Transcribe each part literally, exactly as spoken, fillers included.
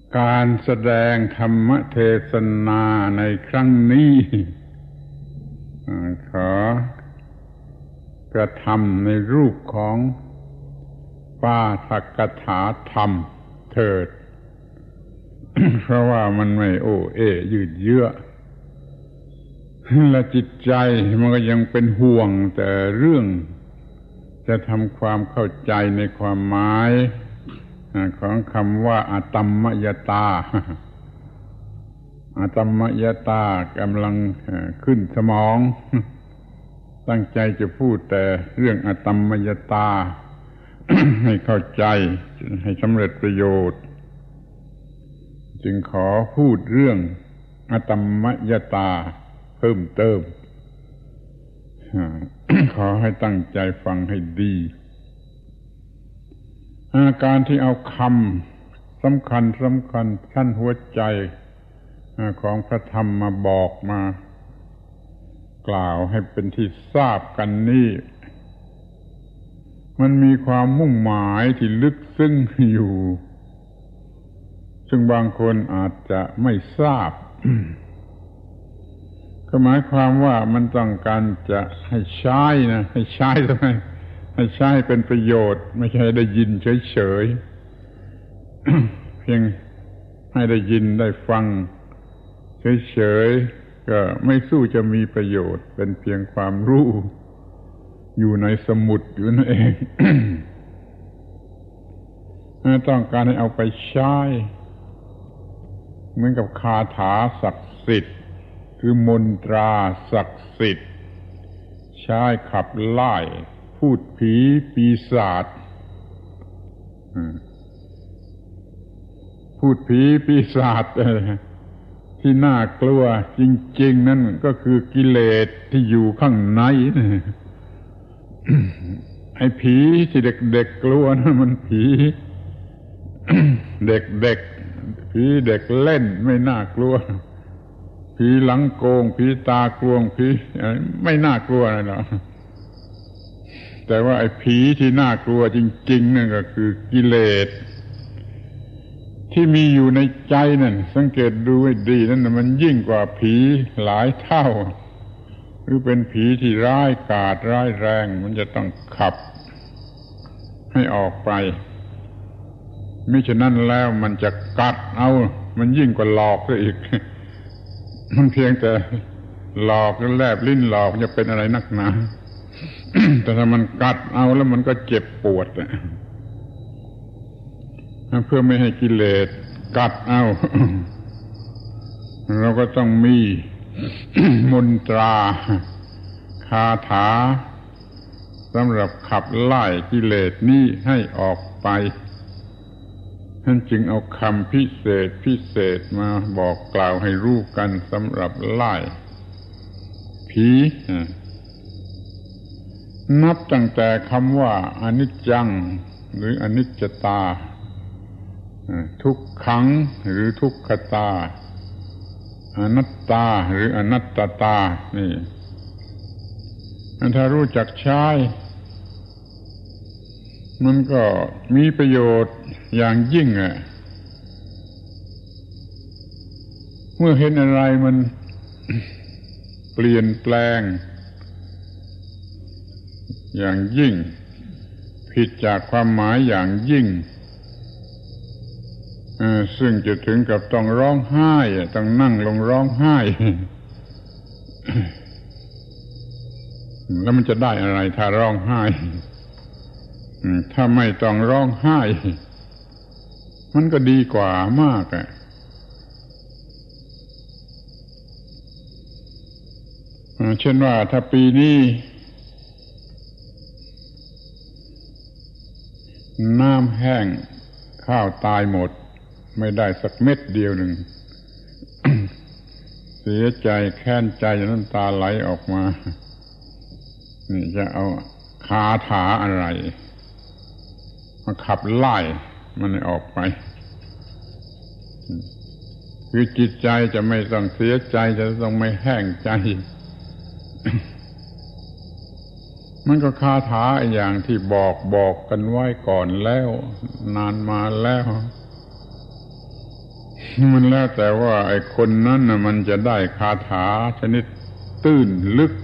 การแสดงธรรมเทศนาในครั้งนี้ขอกระทำในรูปของปาฐกถาธรรมเถิด เพราะว่ามันไม่โอ้เอยืดเยื้อและจิตใจมันก็ยังเป็นห่วงแต่เรื่องจะทำความเข้าใจในความหมายของคำว่าอตัมมยตาอตัมมยตากำลังขึ้นสมองตั้งใจจะพูดแต่เรื่องอตัมมยตา ให้เข้าใจให้สำเร็จประโยชน์จึงขอพูดเรื่องอตัมมยตาเพิ่มเติม ขอให้ตั้งใจฟังให้ดีอาการที่เอาคำสำคัญสำคัญชั้นหัวใจของพระธรรมมาบอกมากล่าวให้เป็นที่ทราบกันนี่มันมีความมุ่งหมายที่ลึกซึ้งอยู่ซึ่งบางคนอาจจะไม่ทราบ ก็หมายความว่ามันต้องการจะให้ใช้นะให้ใช้ทำไมให้ใช้เป็นประโยชน์ไม่ใช่ได้ยินเฉยๆ เพียงให้ได้ยินได้ฟังเฉยๆก็ไม่สู้จะมีประโยชน์เป็นเพียงความรู้อยู่ในสมุดอยู่นั่นเอง ต้องการให้เอาไปใช้เหมือนกับคาถาศักดิ์สิทธิ์คือมนตราศักดิ์สิทธิ์ใช้ขับไล่พูดผีปีศาจพูดผีปีศาจที่น่ากลัวจริงๆนั่นก็คือกิเลสที่อยู่ข้างในไอ้ผีที่เด็กๆกลัวนั่นมันผีเด็กๆผีเด็กเล่นไม่น่ากลัวผีหลังโกงผีตากลวงผีไม่น่ากลัวอะไรหรอกแต่ว่าไอ้ผีที่น่ากลัวจริงๆนั่นก็คือกิเลสที่มีอยู่ในใจนั่นสังเกตดูให้ดีนั่นมันยิ่งกว่าผีหลายเท่าหรือเป็นผีที่ร้ายกาจร้ายแรงมันจะต้องขับให้ออกไปมิฉะนั้นแล้วมันจะกัดเอามันยิ่งกว่าหลอกซะอีก มันเพียงแต่หลอกแล้วแลบลิ้นหลอกจะเป็นอะไรนักหนา แต่ถ้ามันกัดเอาแล้วมันก็เจ็บปวดเพื่อไม่ให้กิเลสกัดเอา เราก็ต้องมี มนตราคาถาสำหรับขับไล่กิเลสนี้ให้ออกไปท่านจึงเอาคำพิเศษพิเศษมาบอกกล่าวให้รู้กันสำหรับไล่ผีนับตั้งแต่คำว่าอนิจจังหรืออนิจจตาทุกขังหรือทุกขตาอนัตตาหรืออนัตตตานี่ถ้ารู้จักใช้มันก็มีประโยชน์อย่างยิ่งอ่ะเมื่อเห็นอะไรมัน เปลี่ยนแปลงอย่างยิ่งผิดจากความหมายอย่างยิ่งซึ่งจะถึงกับต้องร้องไห้ต้องนั่งลงร้องไห้ แล้วมันจะได้อะไรถ้าร้องไห้ถ้าไม่ต้องร้องไห้มันก็ดีกว่ามากอ่ะเช่นว่าถ้าปีนี้น้ำแห้งข้าวตายหมดไม่ได้สักเม็ดเดียวหนึ่ง เสียใจแค้นใจน้ำตาไหลออกมานี่จะเอาคาถาอะไรมาขับไล่มันออกไปคือจิตใจจะไม่ต้องเสียใจจะต้องไม่แห้งใจ มันก็คาถาอย่างที่บอกบอกกันไว้ก่อนแล้วนานมาแล้วมันแล้วแต่ว่าไอ้คนนั้นน่ะมันจะได้คาถาชนิดตื้นลึก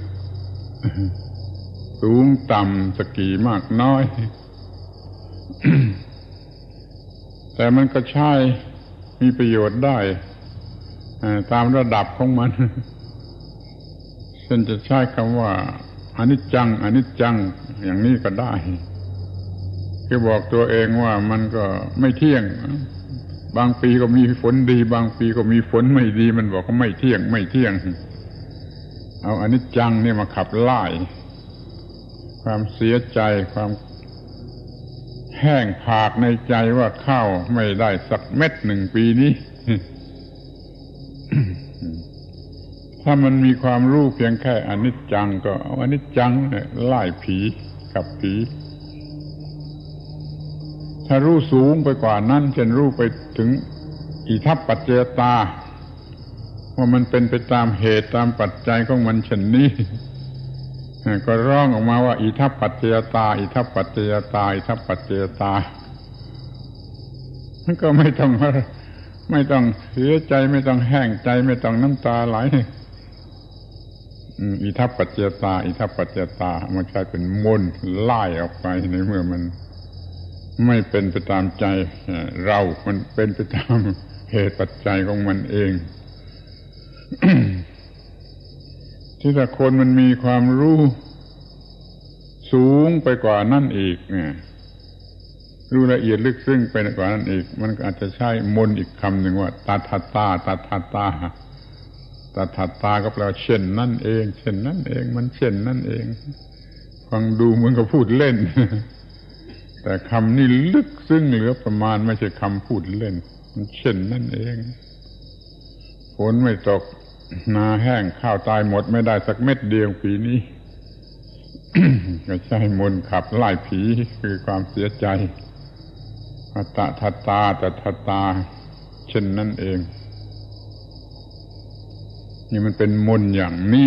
สูงต่ำสักกี่มากน้อย แต่มันก็ใช้มีประโยชน์ได้ตามระดับของมันเช่นจะใช้คำว่าอนิจจังอนิจจังอย่างนี้ก็ได้คือบอกตัวเองว่ามันก็ไม่เที่ยงบางปีก็มีฝนดีบางปีก็มีฝนไม่ดีมันบอกว่าไม่เที่ยงไม่เที่ยงเอาอนิจจังนี่มาขับไล่ความเสียใจความแห้งผากในใจว่าข้าวไม่ได้สักเม็ดหนึ่งปีนี้ ถ้ามันมีความรู้เพียงแค่อนิจจังก็เอาอนิจจังเนี่ยไล่ผีกับผีถ้ารู้สูงไปกว่านั้นเช่นรู้ไปถึงอิทัปปัจจยตาว่ามันเป็นไปตามเหตุตามปัจจัยของมันเช่นนี้ก็ร้องออกมาว่าอิทัปปัจจยตาอิทัปปัจจยตาอิทัปปัจจยตามันก็ไม่ต้องไม่ต้องเสียใจไม่ต้องแห้งใจไม่ต้องน้ำตาไหลอิทัปปัจจยตาอิทัปปัจจยตามันใช้เป็นมนต์ไล่ออกไปในเมื่อมันไม่เป็นไปตามใจเรามันเป็นไปตามเหตุปัจจัยของมันเอง ที่ถ้าคนมันมีความรู้สูงไปกว่านั่นอีกรู้ละเอียดลึกซึ้งไปกว่านั้นอีกมันอาจจะใช้มนต์อีกคำหนึ่งว่าตาทัตตาตาทัตตาตาทัตตาก็แปลว่าเช่นนั่นเองเช่นนั่นเองมันเช่นนั่นเองฟังดูเหมือนกับพูดเล่น แต่คำนี้ลึกซึ้งเหลือประมาณไม่ใช่คำพูดเล่นมันเช่นนั่นเองฝนไม่ตกนาแห้งข้าวตายหมดไม่ได้สักเม็ดเดียวปีนี้ ก็ใช้มนต์ขับไล่ผีคือความเสียใจตะทัตตาตะทัตตาเช่นนั่นเองนี่มันเป็นมนต์อย่างนี้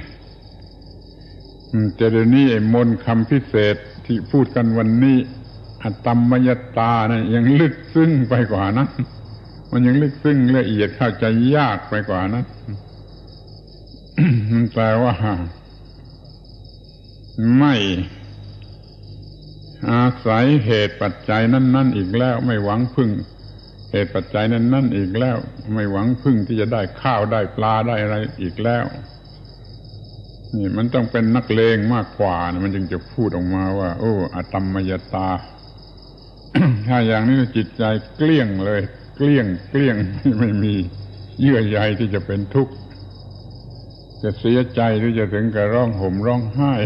แต่เดี๋ยวนี้ไอ้มนต์คำพิเศษที่พูดกันวันนี้อตัมมยตาเนี่ยยังลึกซึ้งไปกว่านั้นมันยังลึกซึ้งละเอียดเข้าใจยากไปกว่านั้น มันแปลว่าไม่อาศัยเหตุปัจจัยนั้นๆอีกแล้วไม่หวังพึ่งเหตุปัจจัยนั้นๆอีกแล้วไม่หวังพึ่งที่จะได้ข้าวได้ปลาได้อะไรอีกแล้วนี่มันต้องเป็นนักเลงมากกว่ามันจึงจะพูดออกมาว่าโอ้อตัมมยตา ถ้าอย่างนี้จิตใจเกลี้ยงเลยเกลี้ยงเกลี้ยงไม่มีเยื่อใยที่จะเป็นทุกข์จะเสียใจหรือจะถึงกับร้องห่มร้องไห้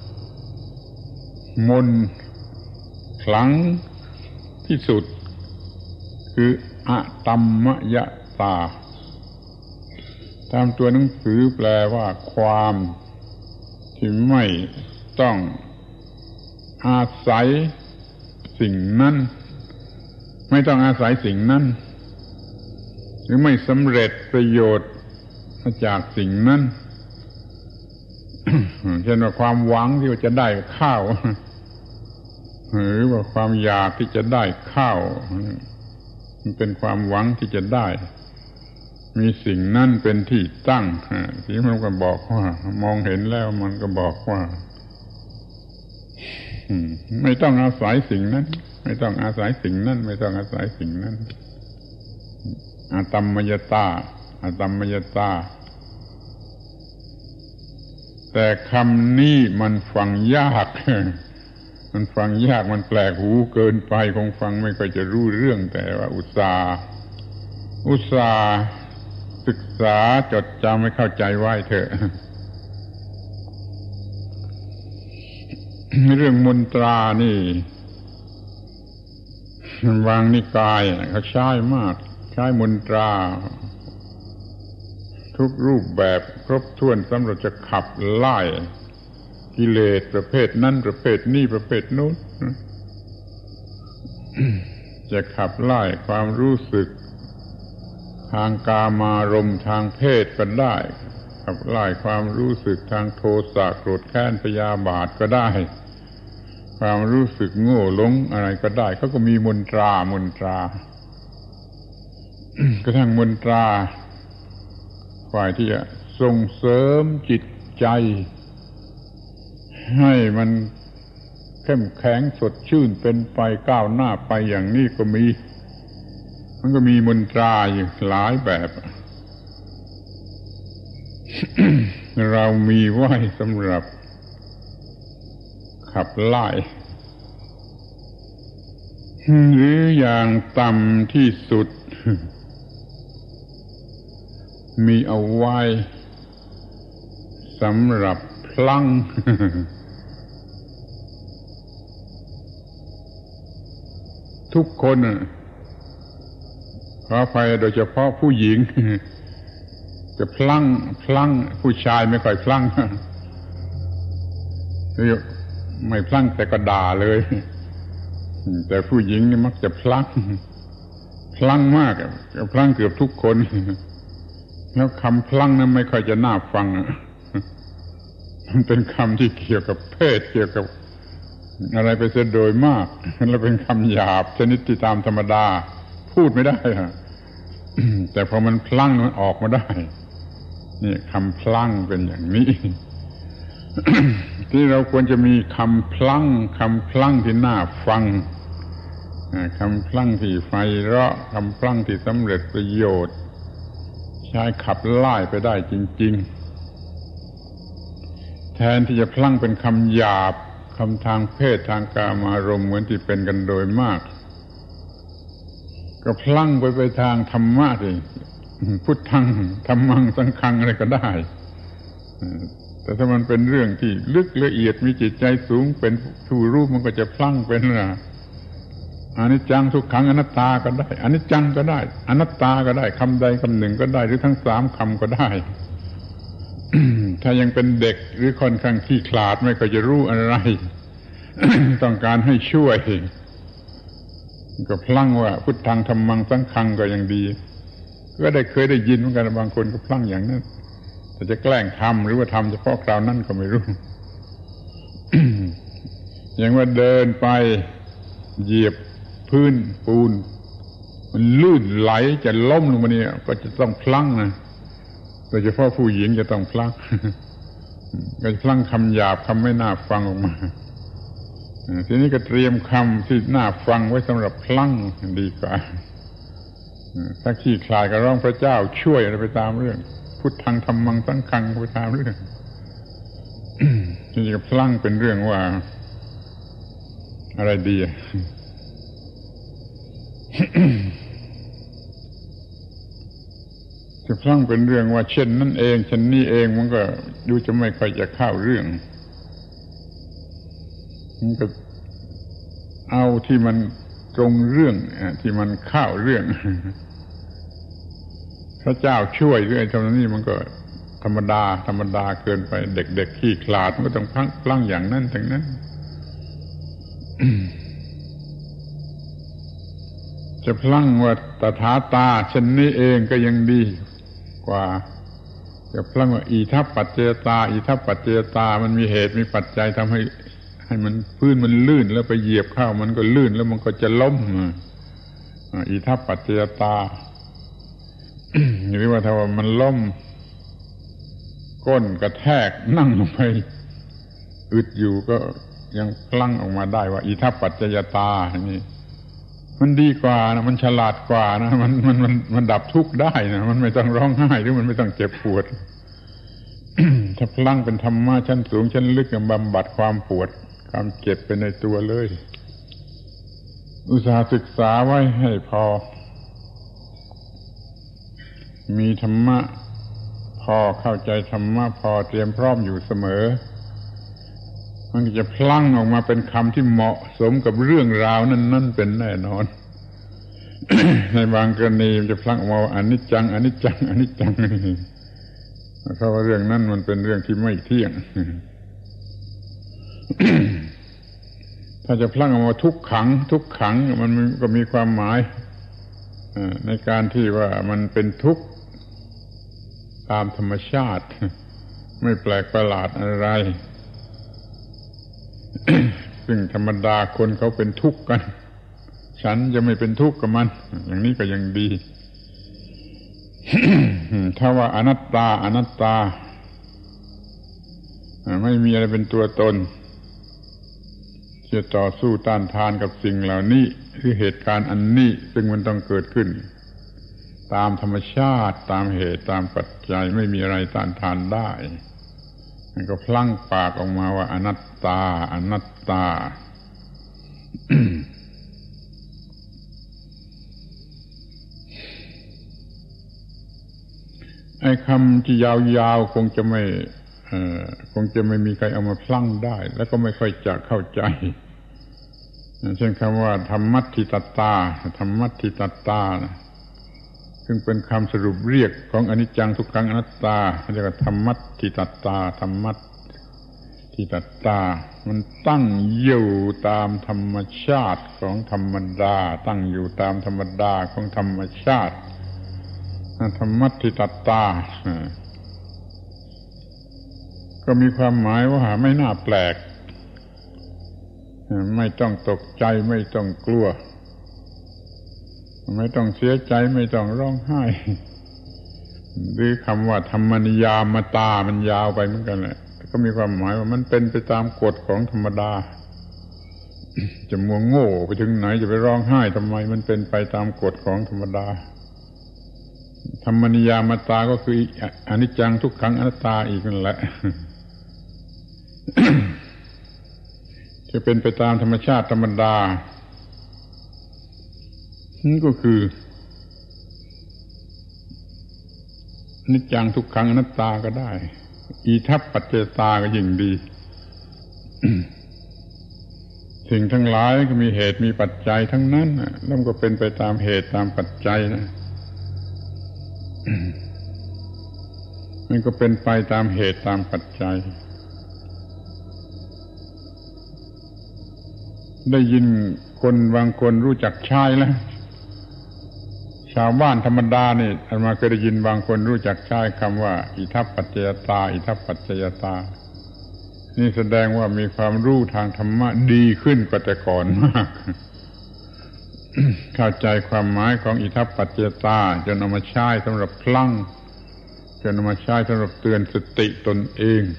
มนต์ขลังที่สุดคืออตัมมยตาตามตัวหนังสือแปลว่าความที่ไม่ต้องอาศัยสิ่งนั้นไม่ต้องอาศัยสิ่งนั้นหรือไม่สำเร็จประโยชน์มาจากสิ่งนั้น เช่นว่าความหวังที่จะได้ข้าวหรือว่าความอยากที่จะได้ข้าวมันเป็นความหวังที่จะได้มีสิ่งนั้นเป็นที่ตั้งที่มันก็บอกว่ามองเห็นแล้วมันก็บอกว่าไม่ต้องอาศัยสิ่งนั้นไม่ต้องอาศัยสิ่งนั้นไม่ต้องอาศัยสิ่งนั้นอตัมมยตาอตัมมยตาแต่คำนี้มันฟังยากมันฟังยากมันแปลกหูเกินไปคงฟังไม่ค่อยจะรู้เรื่องแต่ว่าอุตส่าห์อุตส่าห์ศึกษาจดจำให้เข้าใจไว้เถอะ เรื่องมนตรานี่บางนิกายเขาใช้มากใช้มนตราทุกรูปแบบครบถ้วนสำหรับจะขับไล่กิเลสประเภทนั้นประเภทนี้ประเภทโน้น จะขับไล่ความรู้สึกทางกามารมณ์ทางเพศก็ได้ขับไล่ความรู้สึกทางโทสะโกรธแค้นพยาบาทก็ได้ความรู้สึกโง่หลงอะไรก็ได้เขาก็มีมนตรามนตรากระทั่งมนตราฝ่ายที่จะส่งเสริมจิตใจให้มันเข้มแข็งสดชื่นเป็นไปก้าวหน้าไปอย่างนี้ก็มีมันก็มีมนตราอยู่หลายแบบ เรามีไว้สำหรับขับไล่หรืออย่างต่ำที่สุดมีเอาไว้สำหรับพลั้งทุกคนขออภัยโดยเฉพาะผู้หญิงจะพลั้งพลั้งผู้ชายไม่ค่อยพลั้งไม่พลั้งแต่ก็ด่าเลยแต่ผู้หญิงนี่มักจะพลั้งพลั้งมากพลั้งเกือบทุกคนแล้วคำพลั้งนั้นไม่ค่อยจะน่าฟังมันเป็นคำที่เกี่ยวกับเพศเกี่ยวกับอะไรไปเสียโดยมากแล้วเป็นคำหยาบชนิดที่ตามธรรมดาพูดไม่ได้แต่พอมันพลั้งมันออกมาได้นี่คำพลั้งเป็นอย่างนี้ ที่เราควรจะมีคำพลั้งคำพลั้งที่น่าฟังคำพลั้งที่ไพเราะคำพลั้งที่สำเร็จประโยชน์ใช้ขับไล่ไปได้จริงๆแทนที่จะพลั้งเป็นคำหยาบคำทางเพศทางกามารมณ์เหมือนที่เป็นกันโดยมากก็พลั้งไปไปทางธรรมะสิพุทธังธัมมังสังฆังอะไรก็ได้แต่ถ้ามันเป็นเรื่องที่ลึกละเอียดมีจิตใจสูงเป็นผู้รู้มันก็จะพลั้งเป็นนะอนิจจังทุกขังอนัตตาก็ได้อนิจจังก็ได้อนัตตาก็ได้คำใดคำหนึ่งก็ได้หรือทั้งสามคำก็ได้ ถ้ายังเป็นเด็กหรือค่อนข้างขี้ขลาดไม่ก็จะรู้อะไร ต้องการให้ช่วยก็พลั้งว่าพุทธังธัมมังสังฆังก็ยังดีก็ได้เคยได้ยินเหมือนกันบางคนก็พลั้งอย่างนั้นแต่จะแกล้งทำหรือว่าทำเฉพาะคราวนั้นก็ไม่รู้ อย่างว่าเดินไปเหยียบพื้นปูนมันลื่นไหลจะล้มลงมาเนี่ยก็จะต้องพลั้งนะโดยเฉพาะผู้หญิงจะต้องพลั้ง ก็จะพลั้งคำหยาบคำไม่น่าฟังออกมาทีนี้ก็เตรียมคำที่น่าฟังไว้สำหรับพลั้งดีกว่าถ้าขี้คลายก็ร้องพระเจ้าช่วยอะไรไปตามเรื่องพุทธังธัมมังสังฆังไปตามเรื่อง นี่ก็พลั้งเป็นเรื่องว่าอะไรดี จะพลั้งเป็นเรื่องว่าเช่นนั่นเองเช่นนี้เองมันก็ดูจะไม่ค่อยจะเข้าเรื่องมันก็เอาที่มันตรงเรื่องที่มันเข้าเรื่อง พระเจ้าช่วยเรื่องเท่านี้มันก็ธรรมดาธรรมดาเกินไปเด็กๆขี้ขลาดมันก็ต้องพลั้งพลั้งอย่างนั้นทั้งนั้น จะพลั้งว่าตถาตาเช่นนี้เองก็ยังดีกว่าจะพลั้งว่าอิทัปปัจเจตาอิทัปปัจเจตามันมีเหตุมีปัจจัยทำให้ให้มันพื้นมันลื่นแล้วไปเหยียบเข้ามันก็ลื่นแล้วมันก็จะล้มอิทัปปัจเจตา หรือว่าถ้าว่ามันล้มก้นกระแทกนั่งลงไปอึดอยู่ก็ยังพลั้งออกมาได้ว่าอิทัปปัจจยตานี่มันดีกว่านะมันฉลาดกว่านะมันมันมันมันดับทุกข์ได้นะมันไม่ต้องร้องไห้หรือมันไม่ต้องเจ็บปวด ถ้าพลั้งเป็นธรรมะชั้นสูงชั้นลึกบำบัดความปวดความเจ็บเป็นในตัวเลยอุตส่าห์ศึกษาไว้ให้พอมีธรรมะพอเข้าใจธรรมะพอเตรียมพร้อมอยู่เสมอมันจะพลั้งออกมาเป็นคำที่เหมาะสมกับเรื่องราวนั้นนั่นเป็นแน่นอน ในบางกรณีมันจะพลั้งออกมาอนิจจังอนิจจังอนิจจังเพราะว่าเรื่องนั้นมันเป็นเรื่องที่ไม่เที่ยง ถ้าจะพลั้งออกมาทุกขังทุกขังมันก็มีความหมายในการที่ว่ามันเป็นทุกข์ตามธรรมชาติไม่แปลกประหลาดอะไร ซึ่งธรรมดาคนเขาเป็นทุกข์กันฉันจะไม่เป็นทุกข์กับมันอย่างนี้ก็ยังดีถ้าว่าอนัตตาอนัตตาไม่มีอะไรเป็นตัวตนจะต่อสู้ต้านทานกับสิ่งเหล่านี้หรือเหตุการณ์อันนี้ซึ่งมันต้องเกิดขึ้นตามธรรมชาติตามเหตุตามปัจจัยไม่มีอะไรต้านทานได้มันก็พลั่งปากออกมาว่าอนัตตาอนัตตา ไอ้คำที่ยาวๆคงจะไม่คงจะไม่มีใครเอามาพลั่งได้แล้วก็ไม่ค่อยจะเข้าใจเช่นคำว่าธรรมัตถิตตาธรรมัตถิตตานะซึ่งเป็นคำสรุปเรียกของอนิจจังทุกขังอนัตตาเรียกว่าธรรมัตถิตตาธรรมัตถิตตามันตั้งอยู่ตามธรรมชาติของธรรมดาตั้งอยู่ตามธรรมดาของธรรมชาติธรรมัตถิตตาก็มีความหมายว่าไม่น่าแปลกไม่ต้องตกใจไม่ต้องกลัวไม่ต้องเสียใจไม่ต้องร้องไห้หรือคำว่าธรรมนิยามตามันยาวไปเหมือนกันแหละก็มีความหมายว่ามันเป็นไปตามกฎของธรรมดาจะมัวโง่ไปถึงไหนจะไปร้องไห้ทำไมมันเป็นไปตามกฎของธรรมดาธรรมนิยามตาก็คืออนิจจังทุกขังอนัตตาอีกนั่นแหละ จะเป็นไปตามธรรมชาติธรรมดานั่นก็คืออนิจจังทุกขังอนัตตาก็ได้อิทัปปัจเจตาก็ยิ่งดี สิ่งทั้งหลายก็มีเหตุมีปัจจัยทั้งนั้นแล้วมันก็เป็นไปตามเหตุตามปัจจัยนะมันก็เป็นไปตามเหตุตามปัจจัยได้ยินคนบางคนรู้จักใช้แล้วชาวบ้านธรรมดานี่อาตมาเคยได้ยินบางคนรู้จักใช้คำว่าอิทัปปัจจยตาอิทัปปัจจยตานี่แสดงว่ามีความรู้ทางธรรมะดีขึ้นกว่าแต่ก่อนมาก เข้าใจความหมายของอิทัปปัจจยตาจนเอามาใช้สำหรับพลั่งจนเอามาใช้สำหรับเตือนสติตนเอง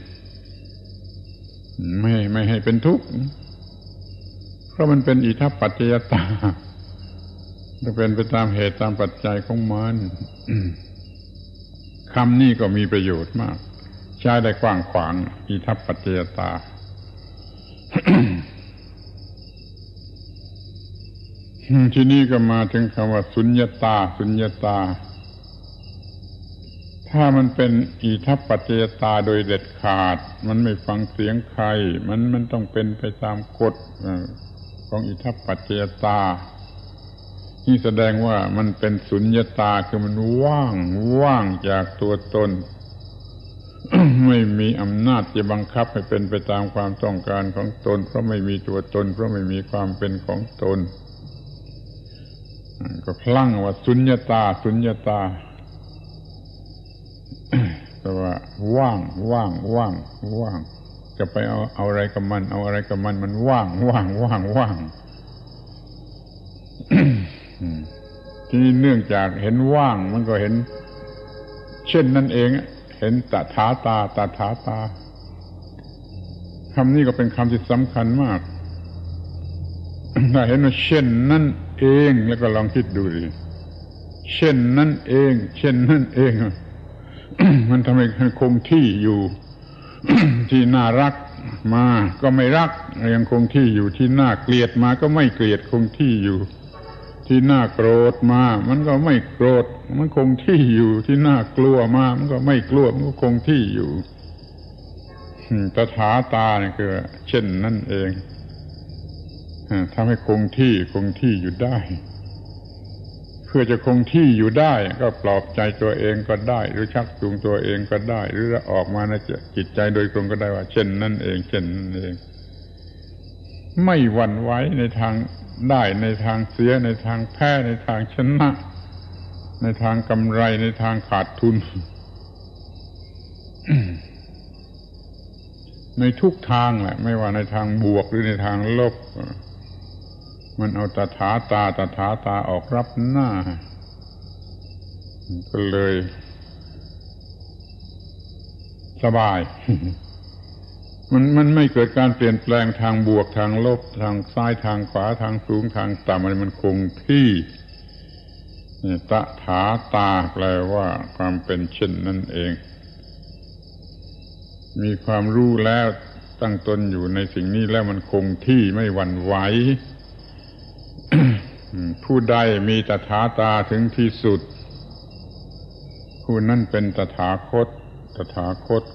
ไม่ไม่ให้เป็นทุกข์เพราะมันเป็นอิทัปปัจจยตาจะเป็นไปตามเหตุตามปัจจัยของมันคำนี้ก็มีประโยชน์มากใช้ได้กว้างขวางอิทัปปัจจยตา ที่นี่ก็มาถึงคำว่าสุญญตาสุญญตาถ้ามันเป็นอิทัปปัจจยตาโดยเด็ดขาดมันไม่ฟังเสียงใครมันมันต้องเป็นไปตามกฎของอิทัปปัจจยตานี่แสดงว่ามันเป็นสุญญตาคือมันว่างว่างจากตัวตน ไม่มีอำนาจจะบังคับให้เป็นไปตามความต้องการของตนเพราะไม่มีตัวตนเพราะไม่มีความเป็นของตนก็พลั่งว่าสุญญตาสุญญตาแปลว่าว่างว่างว่างว่างจะไปเอาเอาอะไรกับมันเอาอะไรกับมันมันว่างว่างว่างว่างทีนี้เนื่องจากเห็นว่างมันก็เห็นเช่นนั่นเองเห็นตถาตาตถาตาคำนี้ก็เป็นคำที่สำคัญมากถ้าเห็นว่าเช่นนั่นเองแล้วก็ลองคิดดูดิเช่นนั่นเองเช่นนั่นเอง มันทำให้คงที่อยู่ ที่น่ารักมาก็ไม่รักยังคงที่อยู่ที่น่าเกลียดมาก็ไม่เกลียดคงที่อยู่ที่น่าโกรธมามันก็ไม่โกรธมันคงที่อยู่ที่น่ากลัวมามันก็ไม่กลัวมันก็คงที่อยู่ตถาตาเนี่ยคือเช่นนั่นเองทำให้คงที่คงที่อยู่ได้เพื่อจะคงที่อยู่ได้ก็ปลอบใจตัวเองก็ได้หรือชักจูงตัวเองก็ได้หรือออกมาในจิตใจโดยตรงก็ได้ว่าเช่นนั่นเองเช่นนั่นเองไม่หวั่นไหวในทางได้ในทางเสียในทางแพ้ในทางชนะในทางกำไรในทางขาดทุน ในทุกทางแหละไม่ว่าในทางบวกหรือในทางลบมันเอาตถาตาตถาตาออกรับหน้าก็เลยสบาย มันมันไม่เกิดการเปลี่ยนแปลงทางบวกทางลบทางซ้ายทางขวาทางสูงทางต่ำอะไรมันคงที่ตถาตาแปลว่าความเป็นเช่นนั่นเองมีความรู้แล้วตั้งตนอยู่ในสิ่งนี้แล้วมันคงที่ไม่หวั่นไหว ผู้ใดมีตถาตาถึงที่สุดผู้นั้นเป็นตถาคตตถาคต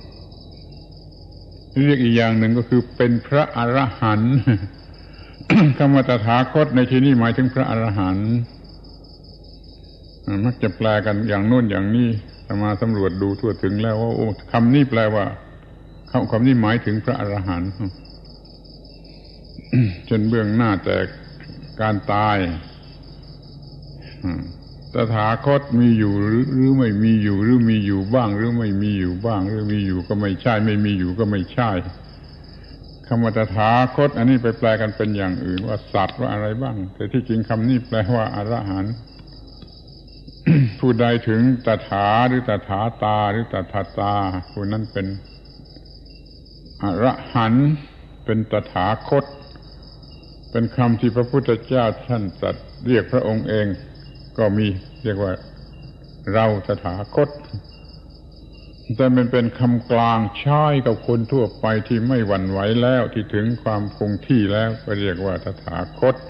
เรียกอีกอย่างหนึ่งก็คือเป็นพระอรหันต์ คำว่าตถาคตในที่นี้หมายถึงพระอรหันต์มักจะแปลกันอย่างโน้นอย่างนี้มาสำรวจดูทั่วถึงแล้วว่าโอ้คำนี้แปลว่าคำคำนี้หมายถึงพระอรหันต์ จนเบื้องหน้าแต่การตายตถาคตมีอยู่หรือหรือไม่มีอยู่หรือมีอยู่บ้างหรือไม่มีอยู่บ้างหรือมีอยู่ก็ไม่ใช่ไม่มีอยู่ก็ไม่ใช่คำว่าตถาคตอันนี้ไปแปลกันเป็นอย่างอื่นว่าสัตว์ว่าอะไรบ้างแต่ที่จริงคำนี้แปลว่าอรหันต์ ผู้ใดถึงตถาหรือตถาตาหรือตถาตาผู้นั้นเป็นอรหันต์เป็นตถาคตเป็นคำที่พระพุทธเจ้าท่านตรัสเรียกพระองค์เองก็มีเรียกว่าเราตถาคตแต่มันเป็นคำกลางใช้กับคนทั่วไปที่ไม่หวั่นไหวแล้วที่ถึงความคงที่แล้วก็เรียกว่าตถาคต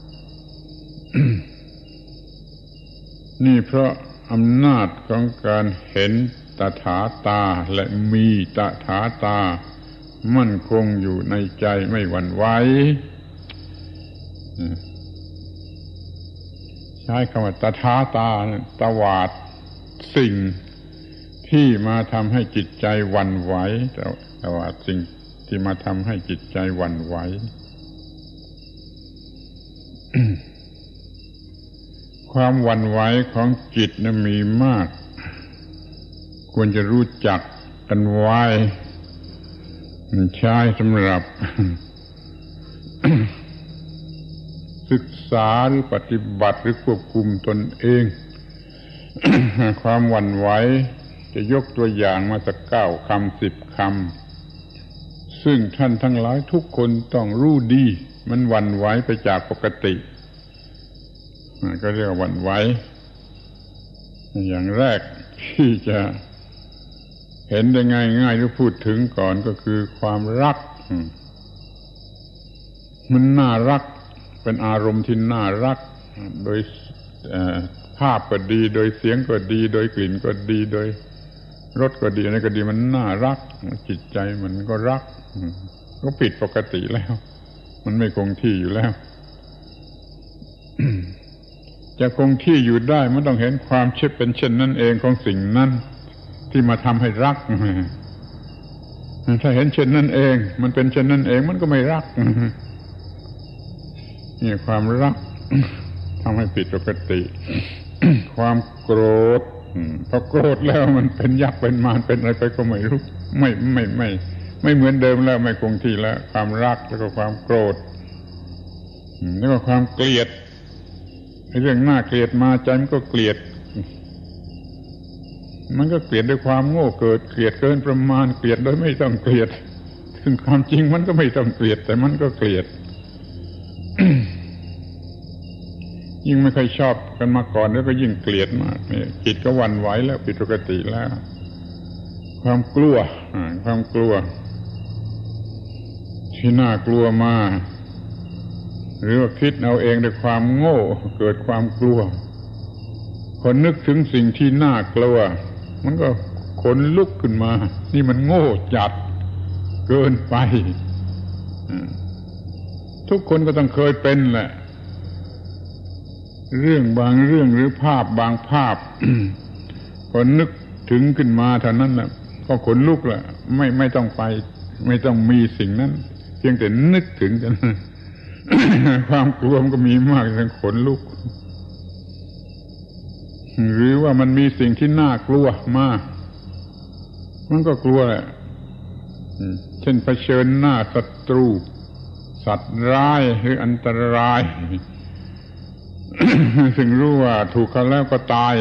นี่เพราะอำนาจของการเห็นตถาตาและมีตถาตามั่นคงอยู่ในใจไม่หวั่นไหวใช้คำว่าตถาตาตวาดสิ่งที่มาทำให้จิตใจหวั่นไหวตวาดสิ่งที่มาทำให้จิตใจหวั่นไหว ความหวั่นไหวของจิตนั้นมีมากควรจะรู้จักกันไว้ใช้สำหรับ ศึกษาหรือปฏิบัติหรือควบคุมตนเอง ความหวั่นไหวจะยกตัวอย่างมาสักเก้าคำสิบคำซึ่งท่านทั้งหลายทุกคนต้องรู้ดีมันหวั่นไหวไปจากปกติก็เรียกว่าหวั่นไหวอย่างแรกที่จะเห็นได้ง่ายๆหรือพูดถึงก่อนก็คือความรักมันน่ารักเป็นอารมณ์ที่น่ารักโดยภาพก็ดีโดยเสียงก็ดีโดยกลิ่นก็ดีโดยรสก็ดีอะไรก็ดีมันน่ารักจิตใจมันก็รักก็ผิดปกติแล้วมันไม่คงที่อยู่แล้ว จะคงที่อยู่ได้มันต้องเห็นความเช่นเป็นเช่นนั้นเองของสิ่งนั้นที่มาทำให้รักถ้าเห็นเช่นนั้นเองมันเป็นเช่นนั้นเองมันก็ไม่รักนี่ความรักทำให้ผิดปกติ ความโกรธพอโกรธแล้วมันเป็นยักษ์เป็นมารเป็นอะไรไปก็ไม่รู้ไม่ไม่ไม่ไม่เหมือนเดิมแล้วไม่คงที่แล้วความรักแล้วก็ความโกรธแล้วก็ความเกลียดเรื่องน่าเกลียดมาใจมันก็เกลียดมันก็เกลียดด้วยความโง่เกิดเกลียดเกินประมาณเกลียดโดยไม่ต้องเกลียดซึ่งความจริงมันก็ไม่ต้องเกลียดแต่มันก็เกลียด ยิ่งไม่เคยชอบกันมาก่อนแล้วก็ยิ่งเกลียดมากนี่จิตก็หวั่นไหวแล้วผิดปกติแล้วความกลัวความกลัวที่น่ากลัวมาหรือว่าคิดเอาเองด้วยความโง่เกิดความกลัวคนนึกถึงสิ่งที่น่ากลัวมันก็ขนลุกขึ้นมานี่มันโง่จัดเกินไปทุกคนก็ต้องเคยเป็นแหละเรื่องบางเรื่องหรือภาพบางภาพ พอนึกถึงขึ้นมาเท่านั้นแหละก็ขนลุกแหละไม่ไม่ต้องไปไม่ต้องมีสิ่งนั้นเพียงแต่นึกถึงกัน ความกลัวมันก็มีมากจนขนลุกหรือว่ามันมีสิ่งที่น่ากลัวมากมันก็กลัวแหละเช่นเผชิญหน้าศัตรูสัตว์ร้ายหรืออันตรายซึ่งรู้ว่าถูกเขาแล้วก็ตาย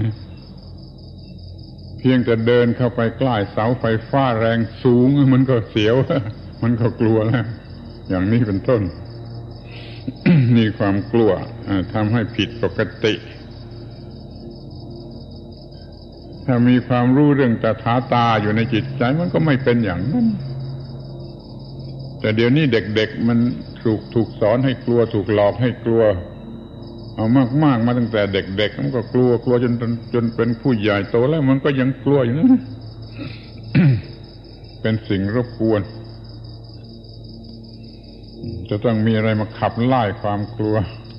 เพียงแต่เดินเข้าไปใกล้เสาไฟฟ้าแรงสูงมันก็เสียวมันก็กลัวแล้วอย่างนี้เป็นต้น นี่ความกลัวทำให้ผิดปกติถ้ามีความรู้เรื่องตถาตาอยู่ในจิตใจมันก็ไม่เป็นอย่างนั้นแต่เดี๋ยวนี้เด็กๆมันถูกถูกสอนให้กลัวถูกหลอกให้กลัวเอามากๆมาตั้งแต่เด็กๆมันก็กลัวกลัวจนจนเป็นผู้ใหญ่โตแล้วมันก็ยังกลัวอยู่นะ เป็นสิ่งรบกวนจะต้องมีอะไรมาขับไล่ความกลัว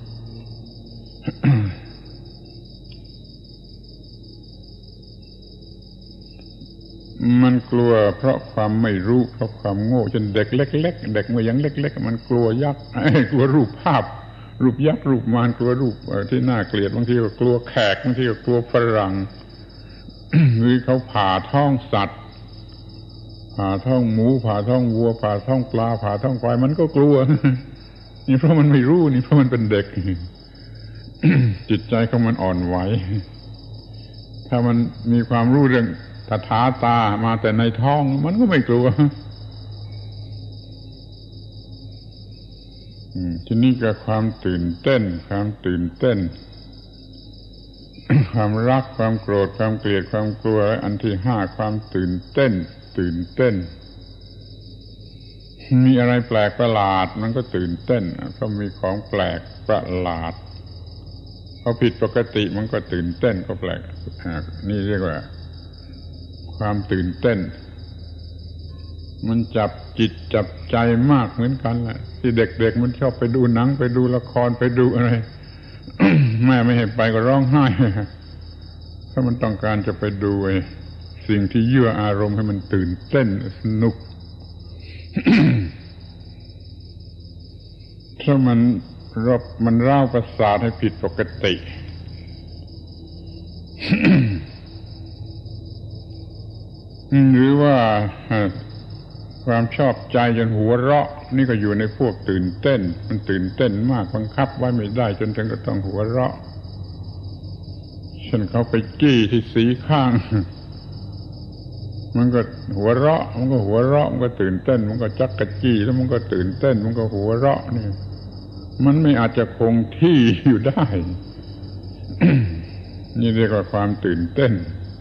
มันกลัวเพราะความไม่รู้เพราะความโง่เช่นเด็กเล็กๆเด็กเมื่อยังเล็กๆมันกลัวยักษ์กลัวรูปภาพรูปยักษ์รูปมารกลัวรูปที่น่าเกลียดบางทีก็กลัวแขกบางทีก็กลัวฝรั่ง หรือเขาผ่าท้องสัตว์ผ่าท้องหมูผ่าท้องวัวผ่าท้องปลาผ่าท้องควายมันก็กลัว นี่เพราะมันไม่รู้นี่เพราะมันเป็นเด็ก จิตใจของมันอ่อนไหวถ้ามันมีความรู้เรื่องตถาตามาแต่ในท้องมันก็ไม่กลัวทีนี้ก็ความตื่นเต้นความตื่นเต้น ความรักความโกรธความเกลียดความกลัวและอันที่ห้าความตื่นเต้นตื่นเต้นมีอะไรแปลกประหลาดมันก็ตื่นเต้นเพราะมีของแปลกประหลาดพอผิดปกติมันก็ตื่นเต้นก็แปลกนี่เรียกว่าความตื่นเต้นมันจับจิตจับใจมากเหมือนกันแหละที่เด็กๆมันชอบไปดูหนังไปดูละครไปดูอะไร แม่ไม่ให้ไปก็ร้องไห้เพราะมันต้องการจะไปดูไอ้สิ่งที่ยั่วอารมณ์ให้มันตื่นเต้นสนุก ถ้ามันรบมันร่าวประสาทให้ผิดปกติ หรือว่าความชอบใจจนหัวเราะนี่ก็อยู่ในพวกตื่นเต้นมันตื่นเต้นมากบังคับไว้ไม่ได้จนถึงก็ต้องหัวเราะเช่นเขาไปจี้ที่สีข้างมันก็หัวเราะมันก็หัวเราะมันก็ตื่นเต้นมันก็จักกะจี้แล้วมันก็ตื่นเต้นมันก็หัวเราะนี่มันไม่อาจจะคงที่อยู่ได้ นี่เรียกว่าความตื่นเต้น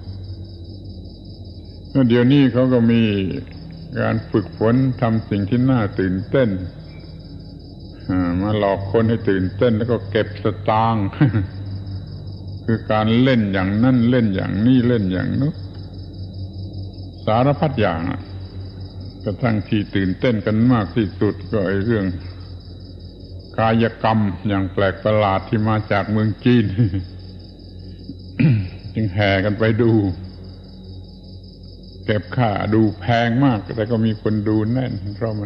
เดี๋ยวนี้เขาก็มีการฝึกฝนทำสิ่งที่น่าตื่นเต้นมาหลอกคนให้ตื่นเต้นแล้วก็เก็บสตางค์ คือการเล่นอย่างนั่นเล่นอย่างนี้เล่นอย่างนู้นสารพัดอย่างกระทั่งที่ตื่นเต้นกันมากที่สุดก็ไอ้เรื่องกายกรรมอย่างแปลกประหลาดที่มาจากเมืองจีน จึงแห่กันไปดูเก็บค่าดูแพงมากแต่ก็มีคนดูแน่นเพราะมัน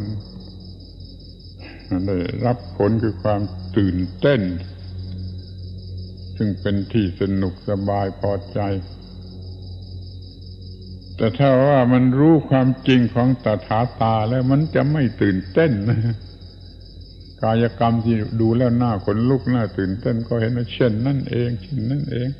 ได้รับผลคือความตื่นเต้นซึ่งเป็นที่สนุกสบายพอใจแต่ถ้าว่ามันรู้ความจริงของตถาตาแล้วมันจะไม่ตื่นเต้นกายกรรมที่ดูแล้วหน้าขนลุกหน้าตื่นเต้นก็เห็นว่าเช่นนั่นเองเช่นนั่นเอง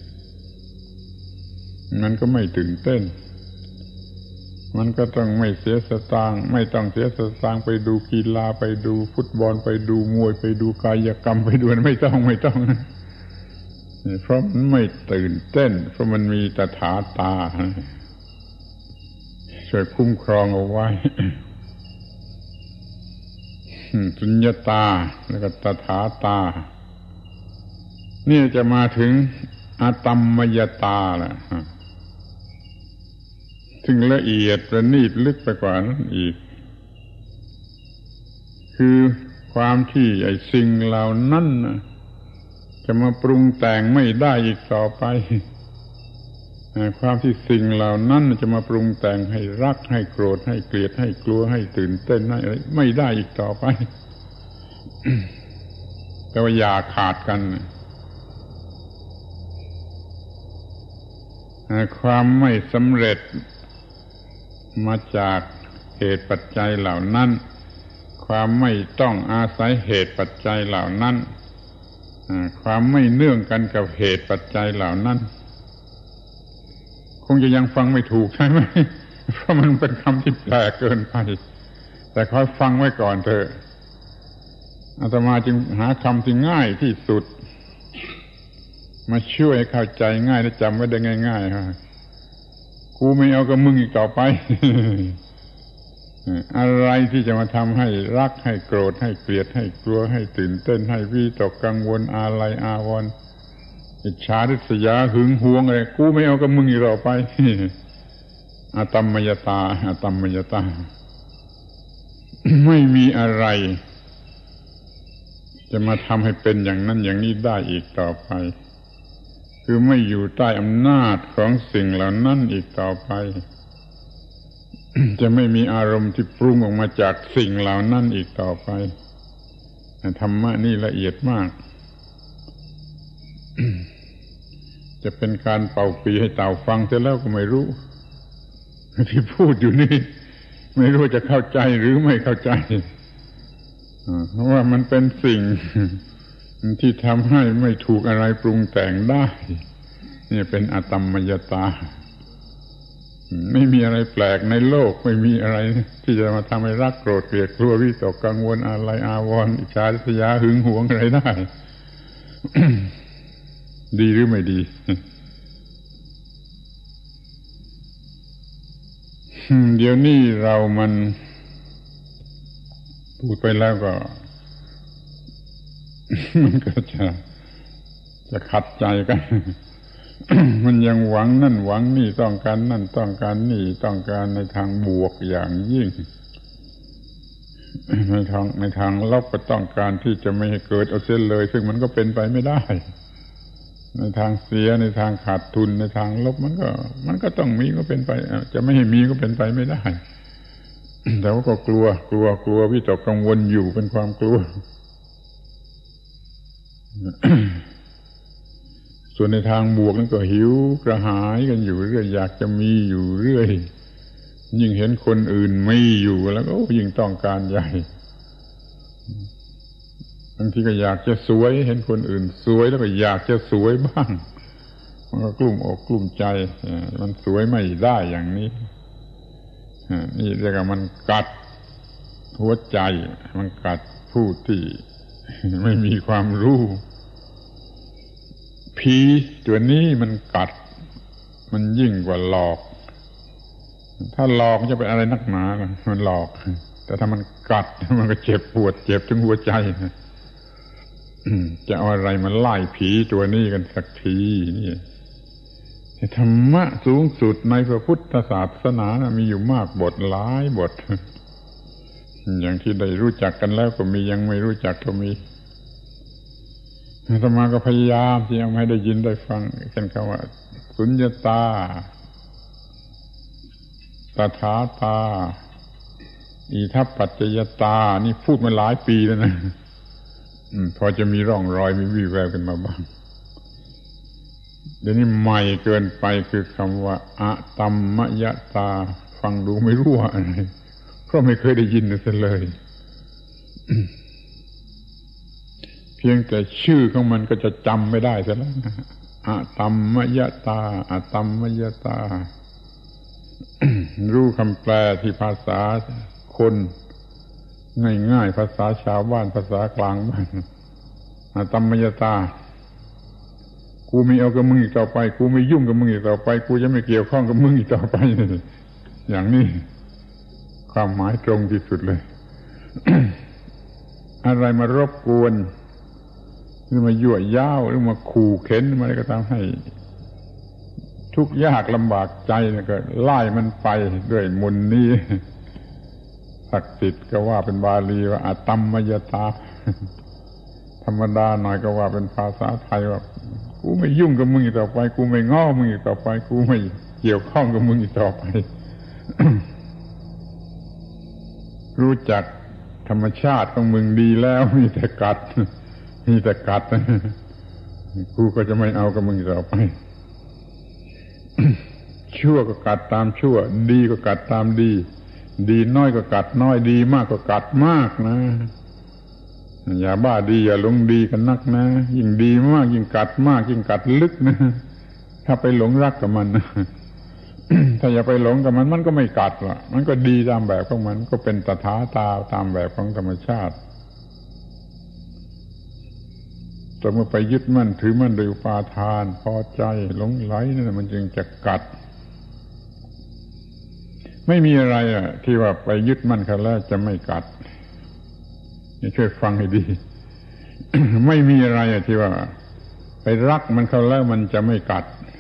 มันก็ไม่ตื่นเต้นมันก็ต้องไม่เสียสตางค์ไม่ต้องเสียสตางค์ไปดูกีฬาไปดูฟุตบอลไปดูมวยไปดูกายกรรมไปดูไม่ต้องไม่ต้องเพราะมันไม่ตื่นเต้นเพราะมันมีตถาตาช่วยคุ้มครองเอาไว้ สุญญตาแล้วก็ตถาตานี่จะมาถึงอาตัมมยตาแหละถึงละเอียดประณีตลึกไปกว่านั้นอีกคือความที่ไอ้สิ่งเหล่านั้นจะมาปรุงแต่งไม่ได้อีกต่อไปความที่สิ่งเหล่านั้นจะมาปรุงแต่งให้รักให้โกรธให้เกลียดให้กลัวให้ตื่นเต้นให้อะไรไม่ได้อีกต่อไป แต่ว่าอย่าขาดกันความไม่สำเร็จมาจากเหตุปัจจัยเหล่านั้นความไม่ต้องอาศัยเหตุปัจจัยเหล่านั้นความไม่เนื่องกันกับเหตุปัจจัยเหล่านั้นคงจะยังฟังไม่ถูกใช่ไหมเพราะมันเป็นคำที่แปลกเกินไปแต่คอยฟังไว้ก่อนเถอะอาตมาจึงหาคำที่ง่ายที่สุดมาช่วยให้เข้าใจง่ายและจำไว้ได้ง่ายๆฮะกูไม่เอากับมึงอีกต่อไป อะไรที่จะมาทำให้รักให้โกรธให้เกลียดให้กลัวให้ตื่นเต้นให้วิตกกังวลอาลัยอาวรณ์อิจฉาริษยาหึงหวงอะไรกูไม่เอากับมึงอีกต่อไป อาตัมมยตาอาตัมมยตา ไม่มีอะไรจะมาทำให้เป็นอย่างนั้นอย่างนี้ได้อีกต่อไปคือไม่อยู่ใต้อำนาจของสิ่งเหล่านั้นอีกต่อไป จะไม่มีอารมณ์ที่ปรุงออกมาจากสิ่งเหล่านั้นอีกต่อไปธรรมะนี่ละเอียดมาก จะเป็นการเป่าปีให้เต่าฟังเสร็จแล้วก็ไม่รู้ที่พูดอยู่นี่ไม่รู้จะเข้าใจหรือไม่เข้าใจเพราะว่ามันเป็นสิ่งที่ทำให้ไม่ถูกอะไรปรุงแต่งได้นี่เป็นอตัมมยตาไม่มีอะไรแปลกในโลกไม่มีอะไรที่จะมาทำให้รักโกรธเกลียดกลัววิตกกังวลอาลัยอาวรณ์อิจฉาริษยาหึงหวงอะไรได้ ดีหรือไม่ดีเดี๋ยวนี้เรามันพูดไปแล้วก็ มันก็จะจะขัดใจกัน มันยังหวังนั่นหวังนี่ต้องการนั่นต้องการนี่ต้องการในทางบวกอย่างยิ่ง ในทางในทางลบก็ต้องการที่จะไม่ให้เกิดเอาเสียเลยซึ่งมันก็เป็นไปไม่ได้ในทางเสียในทางขาดทุนในทางลบมันก็มันก็ต้องมีก็เป็นไปจะไม่ให้มีก็เป็นไปไม่ได้ แต่ว่าก็กลัวกลัวกลัววิตกกังวลอยู่เป็นความกลัว ส่วนในทางบวกนั้นก็หิวกระหายกันอยู่เรื่อยอยากจะมีอยู่เรื่อยยิ่งเห็นคนอื่นมีอยู่แล้วก็ยิ่งต้องการใหญ่บางทีก็อยากจะสวยเห็นคนอื่นสวยแล้วก็อยากจะสวยบ้างมันก็กลุ้มอกกลุ้มใจมันสวยไม่ได้อย่างนี้นี่เรียกว่ามันกัดหัวใจมันกัดผู้ที่ไม่มีความรู้ผีตัวนี้มันกัดมันยิ่งกว่าหลอกถ้าหลอกจะเป็นอะไรนักหนาล่ะมันหลอกแต่ถ้ามันกัดมันก็เจ็บปวดเจ็บถึงหัวใจจะเอาอะไรมาไล่ผีตัวนี้กันสักทีนี่ธรรมะสูงสุดในพระพุทธศาสนานะมีอยู่มากบทหลายบทอย่างที่ได้รู้จักกันแล้วก็มียังไม่รู้จักก็มีอาตมาก็พยายามที่จะให้ได้ยินได้ฟังเช่นคำว่าสุญญตาตถาตาอิทัปปัจจยตานี่พูดมาหลายปีแล้วนะพอจะมีร่องรอยมีวี่แววกันมาบ้างเดี๋ยวนี้ใหม่เกินไปคือคำว่าอะตัมมยตาฟังดูไม่รู้ว่าอะไรเพราะไม่เคยได้ยินเลย เพียงแต่ชื่อของมันก็จะจำไม่ได้ซะแล้วนะอะตัมมยตาอะตัมมยตา รู้คำแปลที่ภาษาคนง่ายๆภาษาชาวบ้านภาษากลางบ้านอะตัมมยตากูไม่เอากับมึงอีกต่อไปกูไม่ยุ่งกับมึงอีกต่อไปกูจะไม่เกี่ยวข้องกับมึงอีกต่อไปอย่างนี้ความหมายตรงที่สุดเลย อะไรมารบกวนหรือมายั่วย้าวหรือมาขู่เข็นอะไรก็ตามให้ทุกข์ยากลำบากใจนะก็ไล่มันไปด้วยมนต์นี้ศักดิ์สิทธิ์ก็ว่าเป็นบาลีว่าอะตัมมยตาธรรมดาหน่อยก็ว่าเป็นภาษาไทยว่ากูไม่ยุ่งกับมึงอีกต่อไปกูไม่ง้อมึงอีกต่อไปกูไม่เกี่ยวข้องกับมึงอีกต่อไป รู้จักธรรมชาติของมึงดีแล้วมีแต่กัดมีแต่กัดกูก็จะไม่เอากับมึงอีกต่อไป ชั่วก็กัดตามชั่วดีก็กัดตามดีดีน้อยก็กัดน้อยดีมากก็กัดมากนะอย่าบ้าดีอย่าหลงดีกันนักนะยิ่งดีมากยิ่งกัดมากยิ่งกัดลึกนะถ้าไปหลงรักกับมันนะ ถ้าอย่าไปหลงกับมันมันก็ไม่กัดหรอกมันก็ดีตามแบบของมันก็เป็นตถาตาตามแบบของธรรมชาติแต่เมื่อไปยึดมั่นถือมั่นโดยอุปาทานพอใจหลงไหลนั่นมันจึงจะกัดไม่มีอะไรอ่ะที่ว่าไปยึดมั่นเขาแล้วจะไม่กัดนี่ช่วยฟังให้ดี ไม่มีอะไรอ่ะที่ว่าไปรักมันเขาแล้วมันจะไม่กัด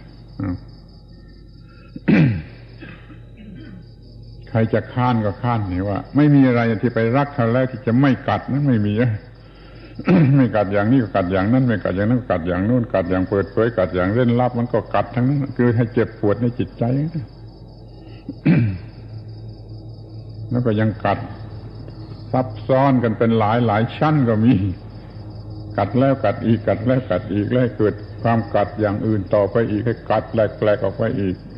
ใครจะค้านก็ค้านนี่ว่าไม่มีอะไรที่ไปรักเขาแล้วที่จะไม่กัดนั้นไม่มี ไม่กัดอย่างนี้ก็กัดอย่างนั้นไม่กัดอย่างนั้นก็กัดอย่างโน้นกัดอย่างเปิดเผยกัดอย่างเล่นลับมันก็กัดทั้งนั้นคือให้เจ็บปวดในจิตใจ แล้วก็ยังกัดซับซ้อนกันเป็นหลายหลายชั้นก็มีกัดแล้วกัดอีกกัดแล้วกัดอีกแล้วเกิดความกัดอย่างอื่นต่อไปอีกให้กัดแปลกๆออกไปอีก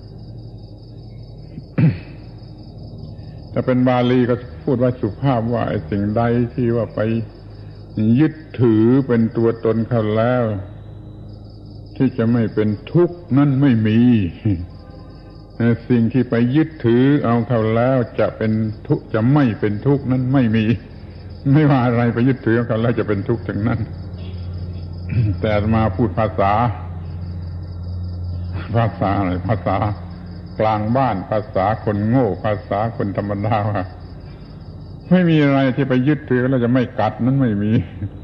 ถ้าเป็นบาลีก็พูดว่าสุภาพว่าไอ้สิ่งใดที่ว่าไปยึดถือเป็นตัวตนเขาแล้วที่จะไม่เป็นทุกข์นั่นไม่มีสิ่งที่ไปยึดถือเอาเขาแล้วจะเป็นทุกข์จะไม่เป็นทุกข์นั้นไม่มีไม่ว่าอะไรไปยึดถือเอาเขาแล้วจะเป็นทุกข์ทั้งนั้น แต่มาพูดภาษาภาษาอะไรภาษากลางบ้านภาษาคนโง่ภาษาคนธรรมดาว่าไม่มีอะไรที่ไปยึดถือแล้วจะไม่กัดนั้นไม่มี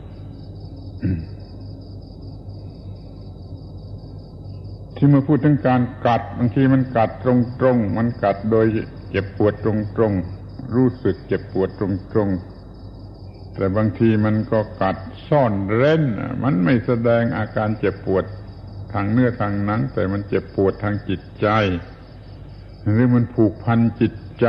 ที่เมื่อพูดถึงการกัดบางทีมันกัดตรงๆมันกัดโดยเจ็บปวดตรงๆรู้สึกเจ็บปวดตรงๆแต่บางทีมันก็กัดซ่อนเร้นมันไม่แสดงอาการเจ็บปวดทางเนื้อทางหนังแต่มันเจ็บปวดทางจิตใจหรือมันผูกพันจิตใจ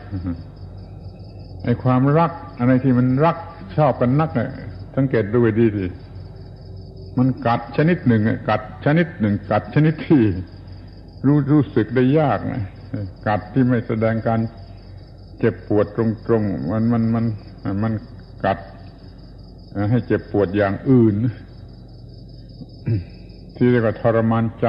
ไอ้ความรักอะไรที่มันรักชอบกันนักเนี่ยสังเกตดูให้ดีดิมันกัดชนิดหนึ่งกัดชนิดหนึ่งกัดชนิดที่รู้รู้สึกได้ยากนะกัดที่ไม่แสดงการเจ็บปวดตรงๆมันมันมันมันกัดให้เจ็บปวดอย่างอื่นที่เรียกว่าทรมานใจ